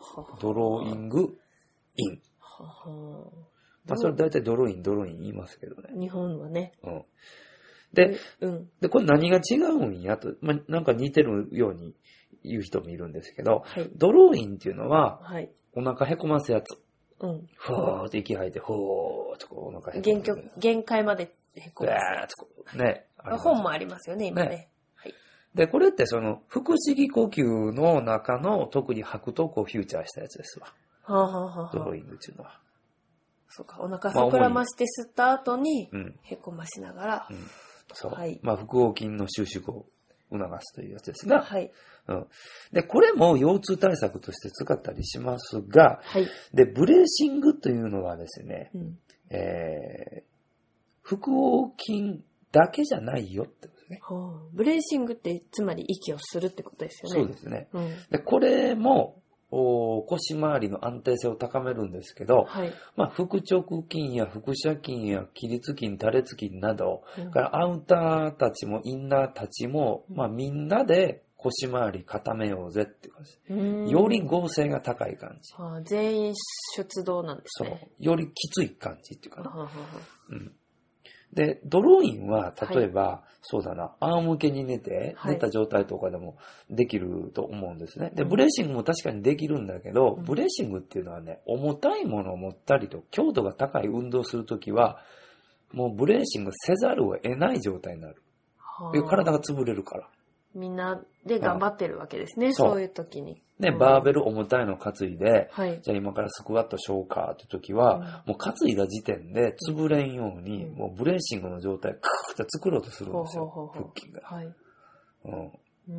ドローイングイン。ははまあ、それ大体ドローイン、ドローイン言いますけどね。 日本はね。 うん。で、うん、で、これ何が違うんやと、まあ、なんか似てるように言う人もいるんですけど、はい、ドローインっていうのは、はい、お腹へこますやつ。うん。ふーって息吐いて、ふーってこうお腹へこます。限界までへこます。ね。本もありますよね、今ね。ね、 はい。で、これってその、腹式呼吸の中の特に吐くとこうフューチャーしたやつですわ。はあはあはあ、ドローイングっていうのは。 そうか、お腹膨らまして吸った後に、へこましながら、 うんうん、そう。はい、まあ、腹横筋の収縮を促すというやつですが、はい。うん。で、これも腰痛対策として使ったりしますが、はい。で、ブレーシングというのはですね、うん、えー、腹横筋だけじゃないよってことですね。 はあ、ブレーシングってつまり息をするってことですよね。 そうですね。うん、で、これも、腰回りの安定性を高めるんですけど、はい、まあ、腹直筋や腹斜筋や起立筋、多裂筋など、うん、からアウターたちもインナーたちも、うん、まあ、みんなで腰回り固めようぜっていう感じ。より合成が高い感じ。 はあ、全員出動なんですね。 そう。よりきつい感じっていうかな。はあはあ、うん。で、ドローインは、例えば、はい、そうだな、仰向けに寝て、寝た状態とかでもできると思うんですね。で、ブレーシングも確かにできるんだけど、うん、ブレーシングっていうのはね、重たいものを持ったりと、強度が高い運動をするときは、もうブレーシングせざるを得ない状態になる。はあ、体が潰れるから。みんなで頑張ってるわけですね、うん、そういう時に。 ね、バーベル重たいの担いで、はい、じゃあ今からスクワットしようかって時は、うん、もう担いだ時点で潰れんように、うん、もうブレーシングの状態、クーって作ろうとするんですよ、ほうほうほう腹筋が。はい。 うん。うん。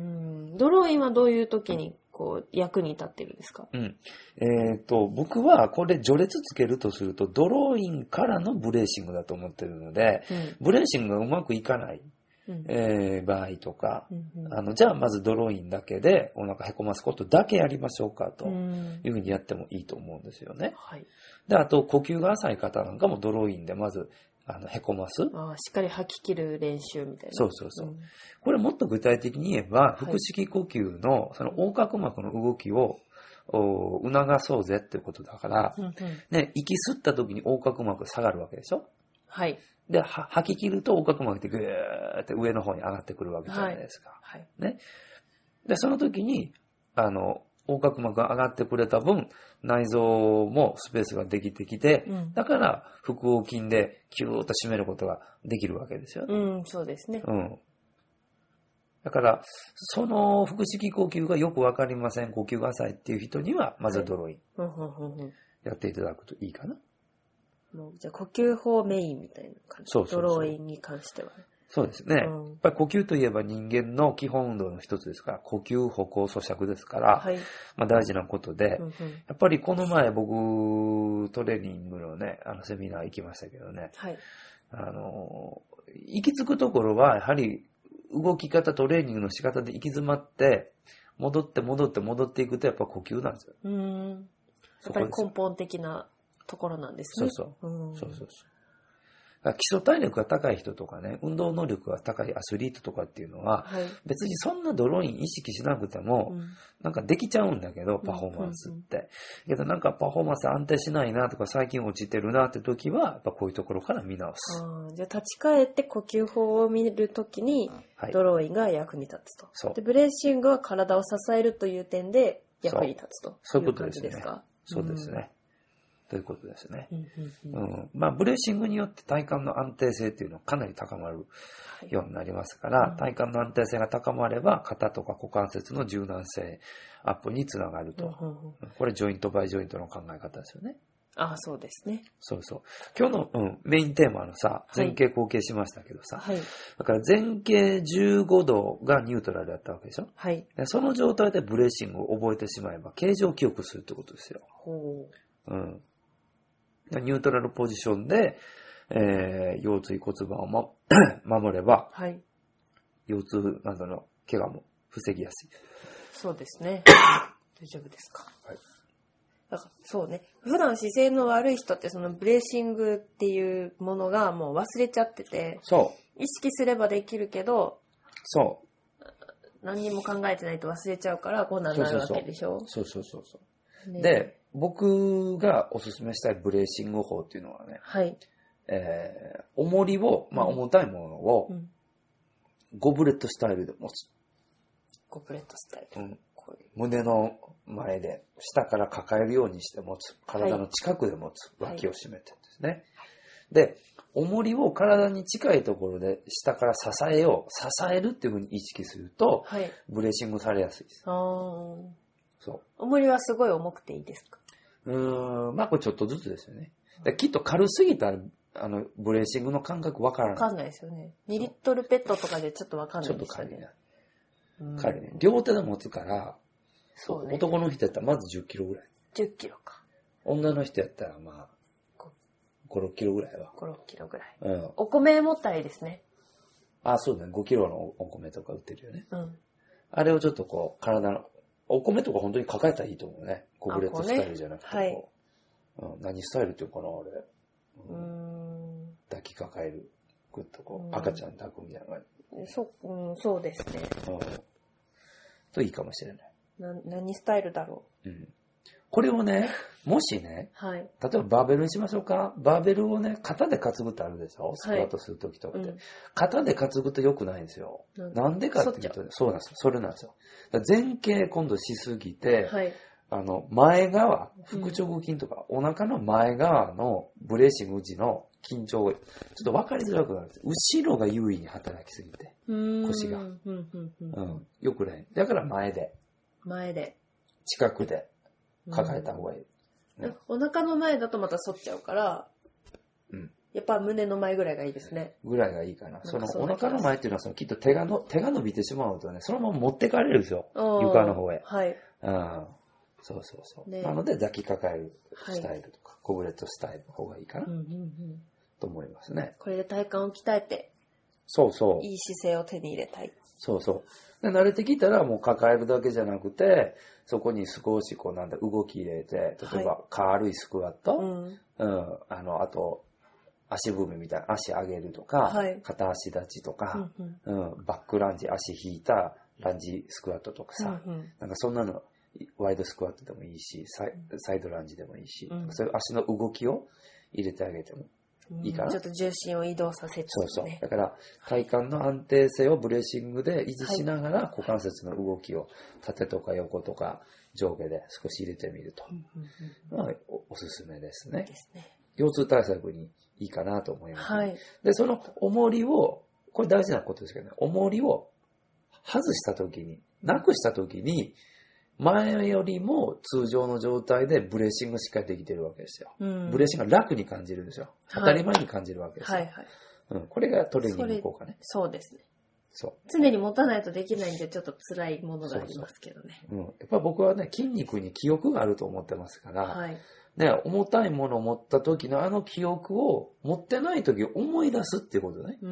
ドローインはどういう時に、こう、役に立ってるんですか？ うん。えっと、僕はこれ序列つけるとすると、ドローインからのブレーシングだと思ってるので、うん、ブレーシングがうまくいかない。うんえー、場合とか、うんうん、あのじゃあまずドローインだけでお腹へこますことだけやりましょうかというふうにやってもいいと思うんですよね。はい、であと呼吸が浅い方なんかもドローインでまずあのへこます。 あしっかり吐き切る練習みたいな。 そうそうそう。うん、これもっと具体的に言えば腹式呼吸のその横隔膜の動きを促そうぜっていうことだから、うんうんね、息吸った時に横隔膜が下がるわけでしょ。はい。で、吐き切ると横隔膜ってぐーって上の方に上がってくるわけじゃないですか。はいはい、ね。で、その時に、あの、横隔膜が上がってくれた分、内臓もスペースができてきて、うん、だから腹横筋でキューッと締めることができるわけですよね。 うん、そうですね。うん。 だから、その腹式呼吸がよくわかりません、呼吸が浅いっていう人には、まずドローイン。やっていただくといいかな。 もうじゃあ呼吸法メインみたいな感じ。そうそうそう。ドローインに関してはね。 そうですね。うん、やっぱり呼吸といえば人間の基本運動の一つですから、呼吸、歩行、咀嚼ですから、はい、まあ大事なことで、うんうん、やっぱりこの前僕、トレーニングのね、あのセミナー行きましたけどね、はい、あの、行き着くところは、やはり動き方、トレーニングの仕方で行き詰まって、戻って戻って戻っていくとやっぱ呼吸なんですよ。 うん。やっぱり根本的なところなんですね。 そうそう。うん、そうそうそう。基礎体力が高い人とかね、運動能力が高いアスリートとかっていうのは、はい、別にそんなドローイン意識しなくても、うん、なんかできちゃうんだけど、パフォーマンスって。うんうんうん、けどなんかパフォーマンス安定しないなとか、最近落ちてるなって時は、やっぱこういうところから見直す。 あじゃあ立ち返って呼吸法を見るときに、ドローインが役に立つと。そう。で、ブレーシングは体を支えるという点で役に立つと。 そういうことですね。そうですね。うんということですね。うんうんうん、まあ、ブレーシングによって体幹の安定性っていうのはかなり高まるようになりますから、はい、体幹の安定性が高まれば、肩とか股関節の柔軟性アップにつながると。うんうんうん、これ、ジョイントバイジョイントの考え方ですよね。 ああ、そうですね。 そうそう。今日の、うん、メインテーマのさ、前傾後傾しましたけどさ、はい、だから前傾じゅうごどがニュートラルだったわけでしょ。はい。でその状態でブレーシングを覚えてしまえば、形状記憶するってことですよ。ほう。うん。ニュートラルポジションで、えー、腰椎骨盤を、ま、守れば、はい、腰痛などの怪我も防ぎやすい。 そうですね。大丈夫ですか。はい。だからそうね。普段姿勢の悪い人ってそのブレーシングっていうものがもう忘れちゃってて、そう。意識すればできるけど、そう。 何にも考えてないと忘れちゃうからこんなんなるわけでしょ。 そうそうそうそう、ね、で僕がおすすめしたいブレーシング法っていうのはね、はい、えー、重りを、まあ重たいものを、うん、ゴブレットスタイルで持つ。 ゴブレットスタイル、うん、 こういう胸の前で下から抱えるようにして持つ。体の近くで持つ。はい、脇を締めてですね、はい、で重りを体に近いところで下から支えよう、支えるっていうふうに意識すると、はい、ブレーシングされやすいです。あ、 そう。重りはすごい重くていいですか？ うーん、まあこれちょっとずつですよね。だきっと軽すぎたらあのブレーシングの感覚わからない。 わかんないですよね。にリットルペットとかでちょっとわかんないですよね。ちょっと軽いね。軽いね。両手で持つから、そうね、男の人やったらまずじゅっキロぐらい。 じゅっキロか。 女の人やったらまあご、ろっキロぐらいは。 ご、ろっキロぐらい。うん。お米持ったらいいですね。 あ、そうだね。ごキロのお米とか売ってるよね。うん。あれをちょっとこう、体の、お米とか本当に抱えたらいいと思うね。ゴブレットスタイルじゃなくてこう。はい。うん、何スタイルっていうかな、あれ。うん。抱きかかえる。ぐっとこう、赤ちゃん抱くみたいな感じ。そう、うん、そうですね。うん。 といいかもしれない。 な、何スタイルだろう。うん。これをね、もしね、はい、例えばバーベルにしましょうか。バーベルをね、肩で担ぐってあるでしょ、スクワットするときとかって、はい、うん。肩で担ぐと良くないんですよ。うん、なんでかっていうと、そうなんですよ。それなんですよ。前傾今度しすぎて、はい、あの、前側、腹直筋とか、うん、お腹の前側のブレーシング時の緊張が、ちょっと分かりづらくなるんですよ。後ろが優位に働きすぎて、腰が。うんうんうん、よくない。だから前で。 前で。 近くで。抱えた方がいい、 ね、お腹の前だとまた反っちゃうから、うん、やっぱ胸の前ぐらいがいいですね。 ぐらいがいいかな。そのお腹の前っていうのはそのきっと手がの手が伸びてしまうとね、そのまま持ってかれるんですよ。床の方へ。はい。うん。そうそうそう。ね、なので抱きかかえるスタイルとか、はい、コブレットスタイルの方がいいかな、うんうんうん、と思いますね。 これで体幹を鍛えて、 そうそう。 いい姿勢を手に入れたい。 そうそう。で慣れてきたらもう抱えるだけじゃなくて、そこに少しこうなんだ動き入れて、例えば軽いスクワット、はい、うん、あのあと足踏みみたいな足上げるとか、はい、片足立ちとか、うんうんうん、バックランジ足引いたランジスクワットとかさ、うんうん、なんかそんなのワイドスクワットでもいいし、サイ、サイドランジでもいいし、うん、そういう足の動きを入れてあげてもいいかな、うん、 ちょっと重心を移動させて、ね、 そうそう。だから体幹の安定性をブレーシングで維持しながら、股関節の動きを縦とか横とか上下で少し入れてみると、うんうんうん、まあ、お, おすすめですね。ですね。腰痛対策にいいかなと思います、ね。はい。で、その重りを、これ大事なことですけどね、重りを外したときに、なくしたときに、前よりも通常の状態でブレーシングしっかりできてるわけですよ。うん、ブレーシングが楽に感じるんですよ。当たり前に感じるわけですよ。はいはいはい、うん。これがトレーニング効果ね。 そうですね。そう。常に持たないとできないんでちょっと辛いものがありますけどね。 そうそう、うん。やっぱ僕はね、筋肉に記憶があると思ってますから、はい、ね、重たいものを持った時のあの記憶を持ってない時を思い出すっていうことね。うん、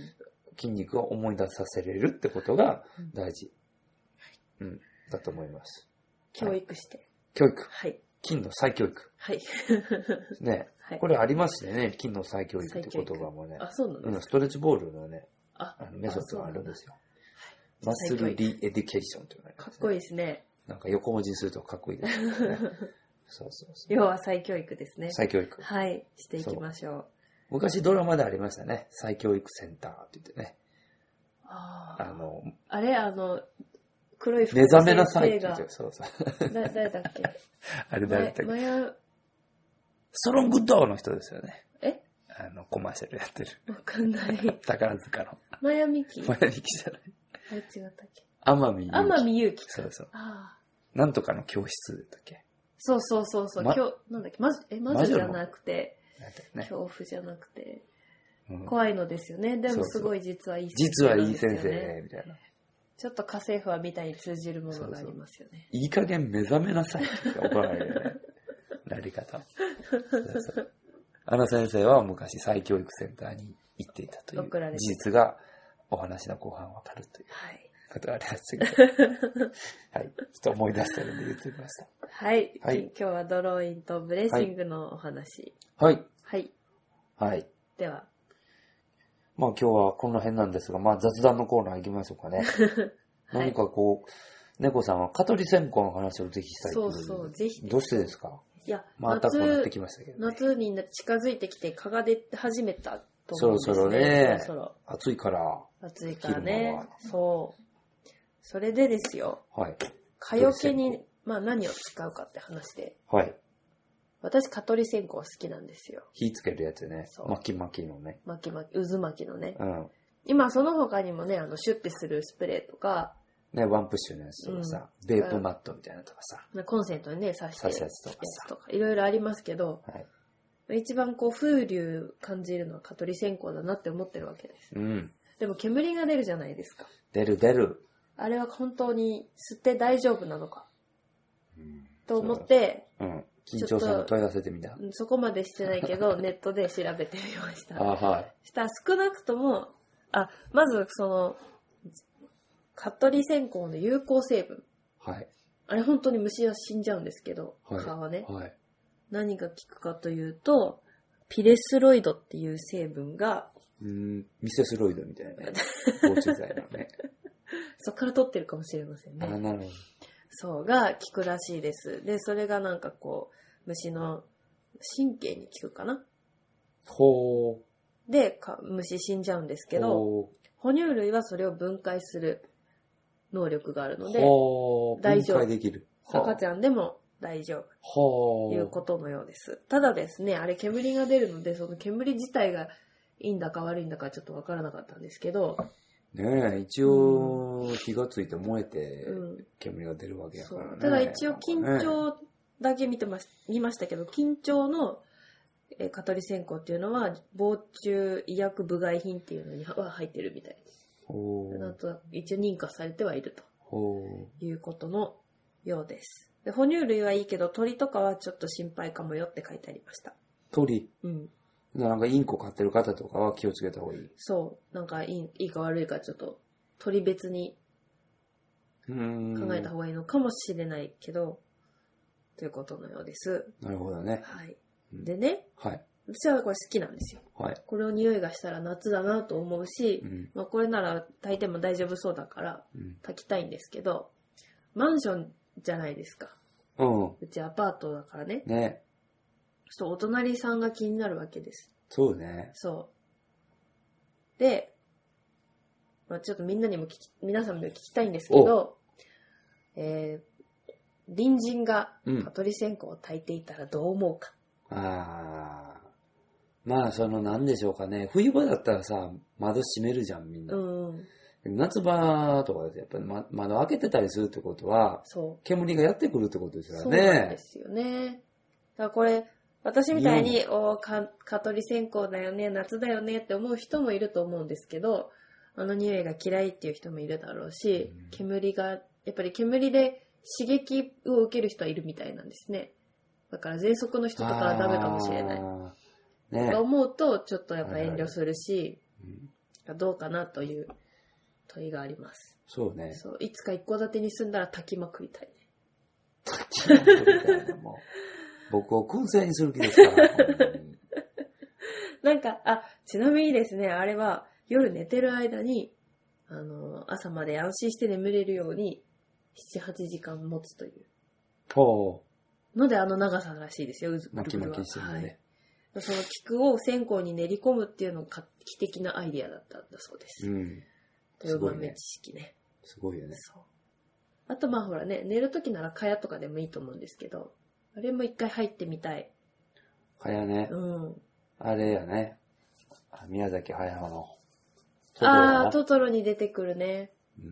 筋肉を思い出させれるってことが大事。うん、うんだと思います。 教育して。はい、 教育。はい。筋の再教育。はい。ね、はい、これありますね。筋の再教育って言葉もね。 あ、そうなんですか、うん、 ストレッチボールのね、ああのメソッドがあるんですよ。マッスルリエデュケーションというのがあります、ね。 かっこいいですね。 なんか横文字にするとかっこいいですよね。そうそうそう。 要は再教育ですね。 再教育。 はい。していきましょう。 昔ドラマでありましたね。再教育センターって言ってね。 ああ。あの、あれあの、黒い服の先生が目覚めなさいって言ってそうそう。 だ誰だっけあれ誰だっけ、 ま、マヤストロングドーの人ですよね。 えあの、コマーシャルやってる。 わかんない。 宝塚の。 マヤミキマヤミキじゃない。 あれ違ったっけ天海祐希。 天海祐希。 そうそう。ああ。なんとかの教室だっけそうそうそうそう。ま、なんだっけま、え、魔女じゃなくて、ね、恐怖じゃなくて、うん、怖いのですよね。でもすごい実はいい先生、ね。実はいい先生ね、みたいな。 ちょっと家政婦はみたいに通じるものがありますよね。 そうそういい加減目覚めなさいって怒られるよね。なり方。そうそうあの先生は昔再教育センターに行っていたという事実がお話の後半わかるということがありますけど、はい、はい。ちょっと思い出したので言ってみました。 はい。はい、今日はドローインとブレーシングのお話。 はい。 はい。 はい。 では。 まあ今日はこの辺なんですが、まあ雑談のコーナー行きましょうかね。 何かこう、猫さんは蚊取り線香の話をぜひしたい。 そうそう、ぜひ。 どうしてですか？ いや、 またこうなってきましたけど、ね、 夏に近づいてきて蚊が出始めたと思うんですね。 そろそろね。そろそろ暑いから。 暑いからね。そう。それでですよ。 はい。 蚊よけに、まあ何を使うかって話で。 はい。 私、蚊取り線香好きなんですよ。 火つけるやつね。巻き巻きのね。 巻き巻き、渦巻きのね。 うん。 今、その他にもね、あの、シュッてするスプレーとか。 ね、ワンプッシュのやつとかさ、うん、ベープマットみたいなとかさ。 コンセントにね、挿して。 挿すやつとかさ。 とかいろいろありますけど。 はい。 一番こう、風流感じるのは蚊取り線香だなって思ってるわけです。 うん。 でも煙が出るじゃないですか。 出る出る。 あれは本当に吸って大丈夫なのか。うん、と思って、 うん。緊張さんに問い合わせてみた。 そこまでしてないけど、ネットで調べてみました。 あ、はい。 したら少なくとも、あ、まずその、蚊取り線香の有効成分。 はい。 あれ本当に虫は死んじゃうんですけど、 はい、 蚊はね。 はい。 何が効くかというと、ピレスロイドっていう成分が、 うーん、ミセスロイドみたいなね。防虫剤のね。 そっから取ってるかもしれませんね。 あ、なるほど。 そうが効くらしいです。で、それがなんかこう、虫の神経に効くかな。 ほう。で、虫死んじゃうんですけど、哺乳類はそれを分解する能力があるので、大丈夫。 分解できる。 赤ちゃんでも大丈夫。ということのようです。ただですね、あれ煙が出るので、その煙自体がいいんだか悪いんだかちょっとわからなかったんですけど、 ねえ、一応火がついて燃えて煙が出るわけやからね。 うん、ただ一応緊張だけ見てまし、見ましたけど、緊張の蚊取り線香っていうのは防虫医薬部外品っていうのには入ってるみたいです。なんと一応認可されてはいるということのようです。で、哺乳類はいいけど鳥とかはちょっと心配かもよって書いてありました。 鳥？ うん。 なんかインコ飼ってる方とかは気をつけた方がいい。 そう。なんかいい、いいか悪いかちょっと鳥別に考えた方がいいのかもしれないけど、ということのようです。 なるほどね。 はい。でね、 はい。 私はこれ好きなんですよ。 はい。 これを匂いがしたら夏だなと思うし、 うん、 まあこれなら炊いても大丈夫そうだから炊きたいんですけど、うん、マンションじゃないですか。 うん。 うちアパートだからね。 ね。 ちょっとお隣さんが気になるわけです。 そうね。 そう。で、まあ、ちょっとみんなにも聞き、皆さんにも聞きたいんですけど、えー、隣人が蚊取り線香を焚いていたらどう思うか。 うん、ああ。まあ、その、なんでしょうかね。冬場だったらさ、窓閉めるじゃん、みんな。 うん。 夏場とかでやっぱり、ま、窓開けてたりするってことは、 そう。 煙がやってくるってことですよね。 そうなんですよね。だからこれ、私みたいに、おー、蚊取り線香だよね、夏だよねって思う人もいると思うんですけど、あの匂いが嫌いっていう人もいるだろうし、うん、煙が、やっぱり煙で刺激を受ける人はいるみたいなんですね。だから喘息の人とかはダメかもしれない。ね。と思うと、ちょっとやっぱ遠慮するし、うん、どうかなという問いがあります。 そうね。 そう、いつか一戸建てに住んだら焚きまくりたいね。 焚きまくりたいね、もう。僕を燻製にする気ですから。 なんか、あ、ちなみにですね、あれは夜寝てる間に、あの、朝まで安心して眠れるように、なな、はちじかん持つという。 ほう。のであの長さらしいですよ、うず。 巻き巻きしてるね。 はい。その菊を線香に練り込むっていうのが画期的なアイディアだったんだそうです。 うん。 という豆知識ね。 すごいよね。 そう。あとまあほらね、寝るときなら蚊帳とかでもいいと思うんですけど、あれも一回入ってみたい。 蚊帳ね。 うん。 あれやね。宮崎駿の。 ああ、トトロに出てくるね。 うん。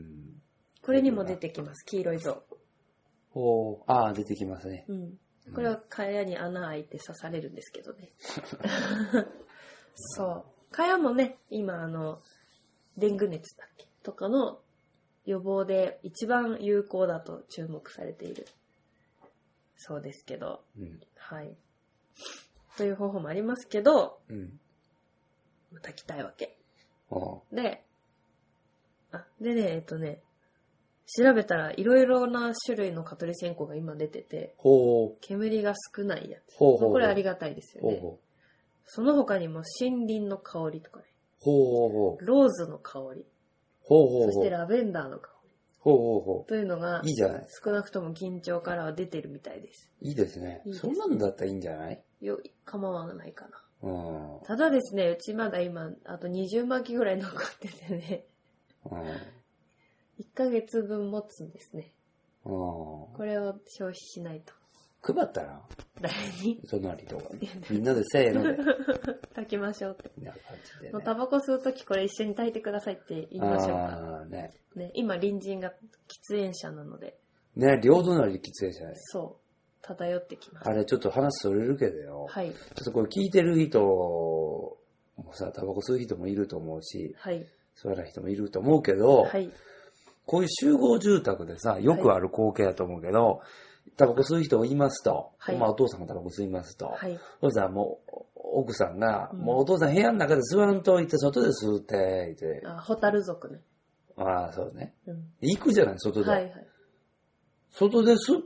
これにも出てきます。黄色い像。 ほう。ああ、出てきますね。 うん。これは蚊帳に穴開いて刺されるんですけどね。そう。蚊帳もね、今あの、デング熱だっけとかの予防で一番有効だと注目されている。そうですけど。 うん、 はい。という方法もありますけど、 うん、 焚きたいわけ。 ああで、あ、でね、えっとね、調べたらいろいろな種類の蚊取り線香が今出てて、 ほう煙が少ないやつ。 ほうほうほうこれありがたいですよね。 ほうほうその他にも森林の香りとかね。 ほうほうほうローズの香り。 ほうほうほうそしてラベンダーの香り。 ほうほうほう。 というのが、 いいじゃない。 少なくとも緊張からは出てるみたいです。 いいですね。いいですね。そんなのだったらいいんじゃない？ よ、構わないかな。 うん。 ただですね、うちまだ今、あとにじゅう巻きぐらい残っててね。うん。いっかげつぶん持つんですね。うん。これを消費しないと。 配ったら？ 誰に？ 隣とか。みんなでせーので。 炊きましょうって。な感じで、ね。タバコ吸うときこれ一緒に炊いてくださいって言いましょうか。ああ、ね。ね、今隣人が喫煙者なので。 ね、両隣で喫煙者ね。 そう。漂ってきます。 あれちょっと話それるけどよ。はい。ちょっとこれ聞いてる人もさ、タバコ吸う人もいると思うし、はい。吸わない人もいると思うけど、はい。こういう集合住宅でさ、よくある光景だと思うけど、はい、タバコ吸う人がいますと、はい。まあお父さんがタバコ吸いますと、はい。そしたらもう、奥さんが、うん、もうお父さん部屋の中で吸わんといて、外で吸うて、言って。 あ、ホタル族ね。 ああ、そうね。うん。行くじゃない、外で。はいはい。外で吸って、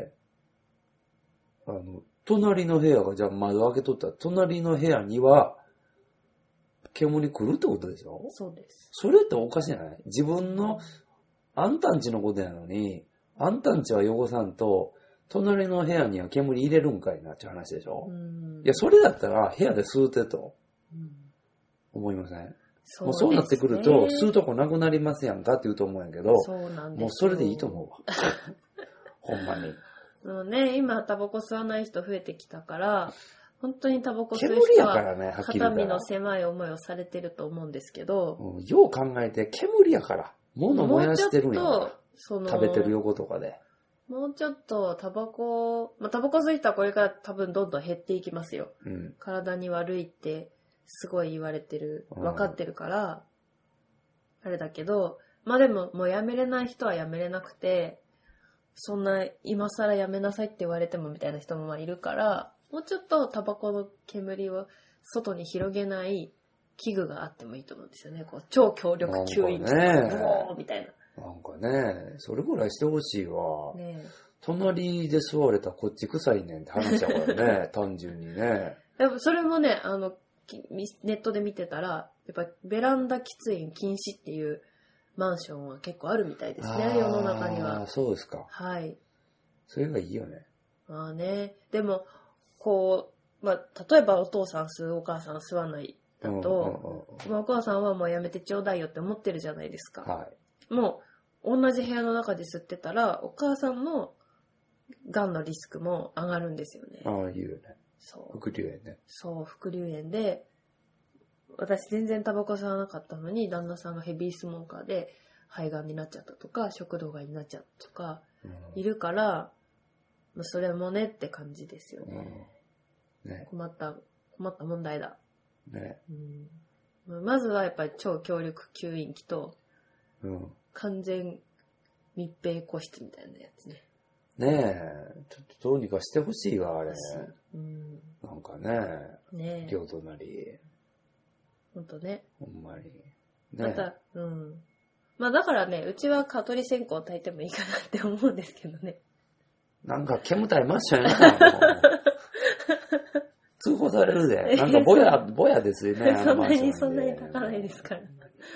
あの、隣の部屋が、じゃあ窓開けとったら、隣の部屋には、煙来るってことでしょ？ そうです。 それっておかしいじゃない？自分の、あんたんちのことやのに、あんたんちは汚さんと、隣の部屋には煙入れるんかいなって話でしょ？うん。いや、それだったら部屋で吸うてと、うん、思いません？そうですね。もうそうなってくると、吸うとこなくなりますやんかって言うと思うんやけど、そうなんです。もうそれでいいと思うわ。ほんまに。 もうね、今タバコ吸わない人増えてきたから、本当にタバコ吸う人は肩身の狭い思いをされてると思うんですけど、 うん、よう考えて煙やから、物燃やしてるんやから、その食べてる横とかで。 もうちょっとタバコ、まあ、タバコ吸う人はこれから多分どんどん減っていきますよ。うん、体に悪いってすごい言われてる、分かってるから、うん、あれだけど、まあでももうやめれない人はやめれなくて、そんな今更やめなさいって言われてもみたいな人もまあいるから、もうちょっとタバコの煙を外に広げない器具があってもいいと思うんですよね。こう超強力吸引器とか、ね、みたいな。 なんかね、それぐらいしてほしいわ。ね、隣で吸われたらこっち臭いねんって話だからね、単純にね。 でもそれもね、あの、ネットで見てたら、やっぱベランダ喫煙禁止っていうマンションは結構あるみたいですね、世の中には。 ああ、そうですか。 はい。 それがいいよね。 まあね、でも、こう、まあ、例えばお父さん吸う、お母さん吸わないだと、うんうんうん、まあ、お母さんはもうやめてちょうだいよって思ってるじゃないですか。はい。もう、同じ部屋の中で吸ってたら、お母さんも、癌のリスクも上がるんですよね。 ああ、言うよね。そう。副流炎ね。 そう、副流炎で、私全然タバコ吸わなかったのに、旦那さんがヘビースモーカーで肺がんになっちゃったとか、食道がんになっちゃったとか、いるから、まあ、それもねって感じですよね。うん、ね、困った、困った問題だ。ね、うん。まずはやっぱり超強力吸引器と、うん、完全密閉個室みたいなやつね。 ねえ、ちょっとどうにかしてほしいわ、あれ。うん、なんかね、ねえ、両隣。 ほんとね。 ほんまに。 ね、また、うん。まあだからね、うちは蚊取り線香炊いてもいいかなって思うんですけどね。 なんか煙たいマッシュやな。通報されるで。なんかぼや、ぼやですよね。 そんなに、そんなに炊かないですから。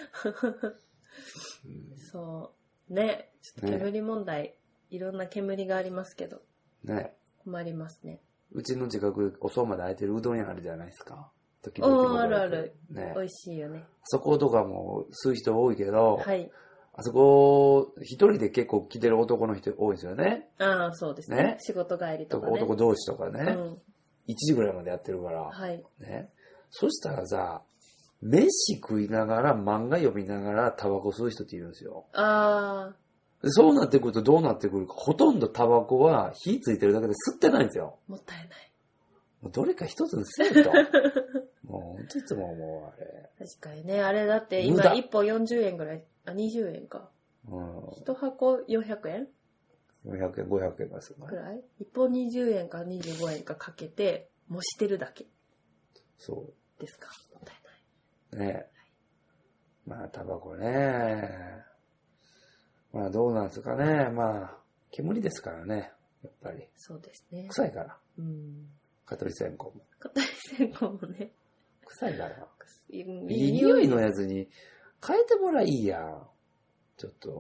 うん、そう。ね。ちょっと煙問題、ね、いろんな煙がありますけど。ね。困りますね。 うちの近く、おそばで開いてるうどん屋あるじゃないですか。 時々あるある。ね。美味しいよね。 そことかも吸う人多いけど、はい。あそこ、一人で結構来てる男の人多いですよね。 ああ、そうですね。ね、仕事帰りとかね。 男同士とかね。うん、いちじぐらいまでやってるから。はい。ね。そしたらさ、飯食いながら漫画読みながらタバコ吸う人っているんですよ。ああ。そうなってくるとどうなってくるか、ほとんどタバコは火ついてるだけで吸ってないんですよ。 もったいない。 もうどれか一つにせえと。もう本当いつも思う、あれ。 確かにね、あれだって今いっぽんよんじゅうえんぐらい、あ、にじゅうえんか。うん。一箱よんひゃくえん ? よんひゃくえん、ごひゃくえんがするくらい ?いっぽんにじゅうえんかにじゅうごえんかかけて、模してるだけ。そう。ですか。もったいない。ねえ。はい、 まあ、タバコね。まあ、どうなんですかね。まあ、煙ですからね。やっぱり。 そうですね。 臭いから。うん。蚊取り線香も。 蚊取り線香もね。 臭いから。いい匂いのやつに変えてもらいいやん。ちょっと。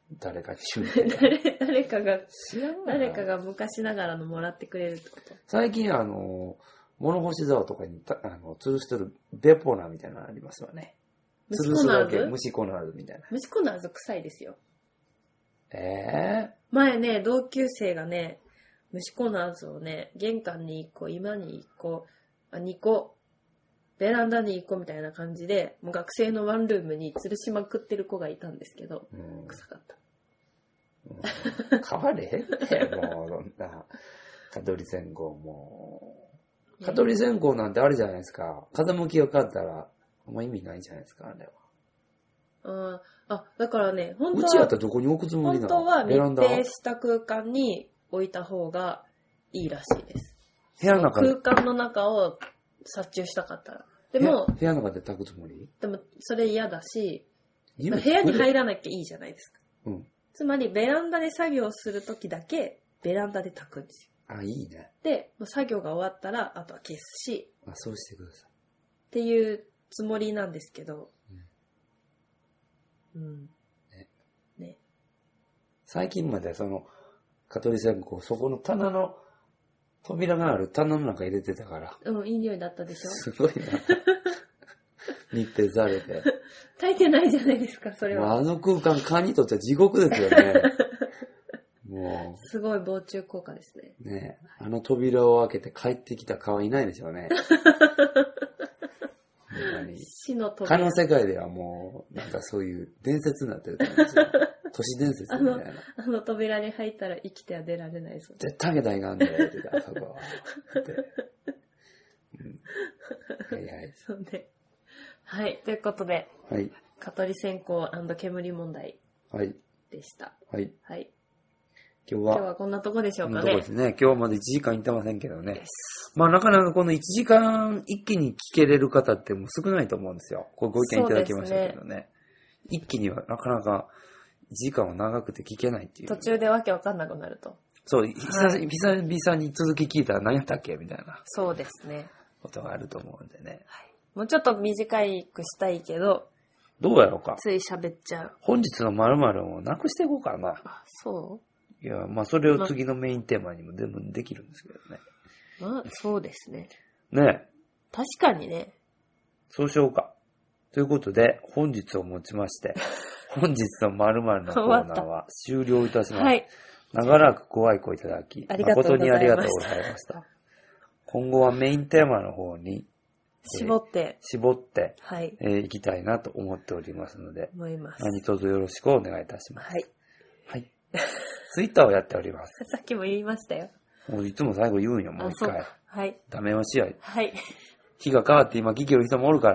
誰かに趣味誰誰かが、誰かが昔ながらのもらってくれるってこと？ 最近あの、物干し竿とかにたあの吊るしてるベポナみたいなのありますよね。 虫コナーズ？ 虫コナーズみたいな。 虫コナーズ臭いですよ。 ええー、 前ね、同級生がね、虫コナーズをね、玄関にいっこ、居間にいっこ、あ、にこ、ベランダにいっこみたいな感じで、もう学生のワンルームに吊るしまくってる子がいたんですけど、うん、臭かった。 うん、変われへんってもうそんな蚊取り線香もう蚊取り線香なんてあるじゃないですか。風向きが変わったらあんま意味ないじゃないですか、あれは。ああ、だからね、本当はうちやったらどこに置くつもりなの？ 本当は密閉した空間に置いた方がいいらしいです。 部屋の中空間の中を殺虫したかったら。でも部屋の中で炊くつもり？でもそれ嫌だし、部屋に入らなきゃいいじゃないですか。うん。つまりベランダで作業するときだけベランダで炊くんですよ。あ、いいね。 で、作業が終わったらあとは消すし。 あ、そうしてください。 っていうつもりなんですけど。うん。うん、 ね。 ね。 最近までその蚊取り線香、そこの棚の扉がある棚の中入れてたから。 うん、いい匂いだったでしょ。 すごいな。密閉されて。 炊いてないじゃないですか、それは。 あの空間、蚊にとっては地獄ですよね。もう。すごい防虫効果ですね。 ねえ。あの扉を開けて帰ってきた蚊はいないでしょうね。 死の扉。 蚊の世界ではもう、なんかそういう伝説になってると思うんですよ。都市伝説みたいな。あの、 あの扉に入ったら生きては出られないそうです。絶対開けたらいかんで、って言ったら、そこは。うん。はいはい。 そうね。はい。ということで、 はい。 蚊取り線香&煙問題でした。 はい。 はい。 今日は、 今日はこんなとこでしょうかね。 こんなとこですね。今日までいちじかんいってませんけどね。まあなかなかこのいちじかん一気に聞けれる方ってもう少ないと思うんですよ。これご意見いただきましたけどね。ね一気にはなかなかいちじかんは長くて聞けないっていう。 途中でわけわかんなくなると。 そう、久々に続き聞いたら何やったっけみたいな。 そうですね。 ことがあると思うんでね。 はい。もうちょっと短くしたいけど、 どうやろうか。 つい喋っちゃう。 本日の〇〇をなくしていこうかな。 あ、そういや、まあそれを次のメインテーマにも全部できるんですけどね。 まあ、そうですね。 ねえ。 確かにね。 そうしようか。ということで、本日をもちまして、本日の〇〇のコーナーは終了いたします。はい。長らくご愛顧いただき、誠にありがとうございました。今後はメインテーマの方に、 絞って、えー、絞って、 はい。 えー、いきたいなと思っておりますので、 思います。 何卒よろしくお願いいたします。 はい。 はい。ツイッターをやっております。 さっきも言いましたよ。 もういつも最後言うんよ、もう一回。 はい。 ダメ押しや。 はい。 日が変わって今聞ける人もおるから。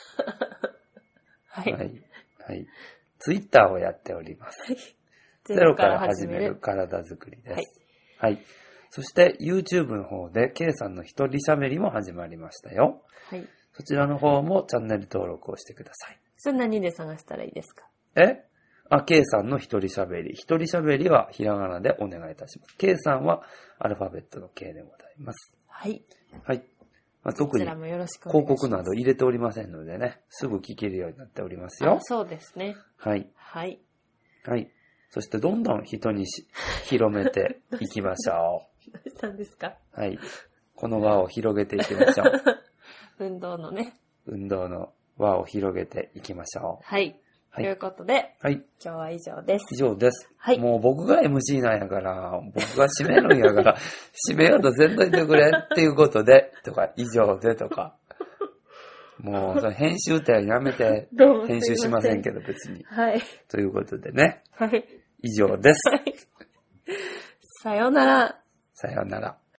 はい。 はい。はい。ツイッターをやっております。はい。ゼロから始める体づくりです。はい。はい。そして YouTube の方で K さんの一人喋りも始まりましたよ。 はい。 そちらの方もチャンネル登録をしてください。 それ何で探したらいいですか？ えあ、K さんの一人喋り。一人喋りはひらがなでお願いいたします。K さんはアルファベットの K でございます。 はい。 はい。まあ、特に広告など入れておりませんのでね、すぐ聞けるようになっておりますよ。 あ、そうですね。 はい。 はい。 はい。そしてどんどん人にし広めていきましょう。どうしたんですか？ はい。この輪を広げていきましょう。 運動のね。 運動の輪を広げていきましょう。 はい。はい、ということで、 はい、 今日は以上です。 以上です。 はい。 もう僕が エムシー なんやから、僕が締めるんやから、締めようとせんといてくれっていうことで、とか、以上でとか。もう、編集ってやめて、編集しませんけど別に。 はい。 ということでね。 はい。 以上です。 はい。さようなら。 さようなら。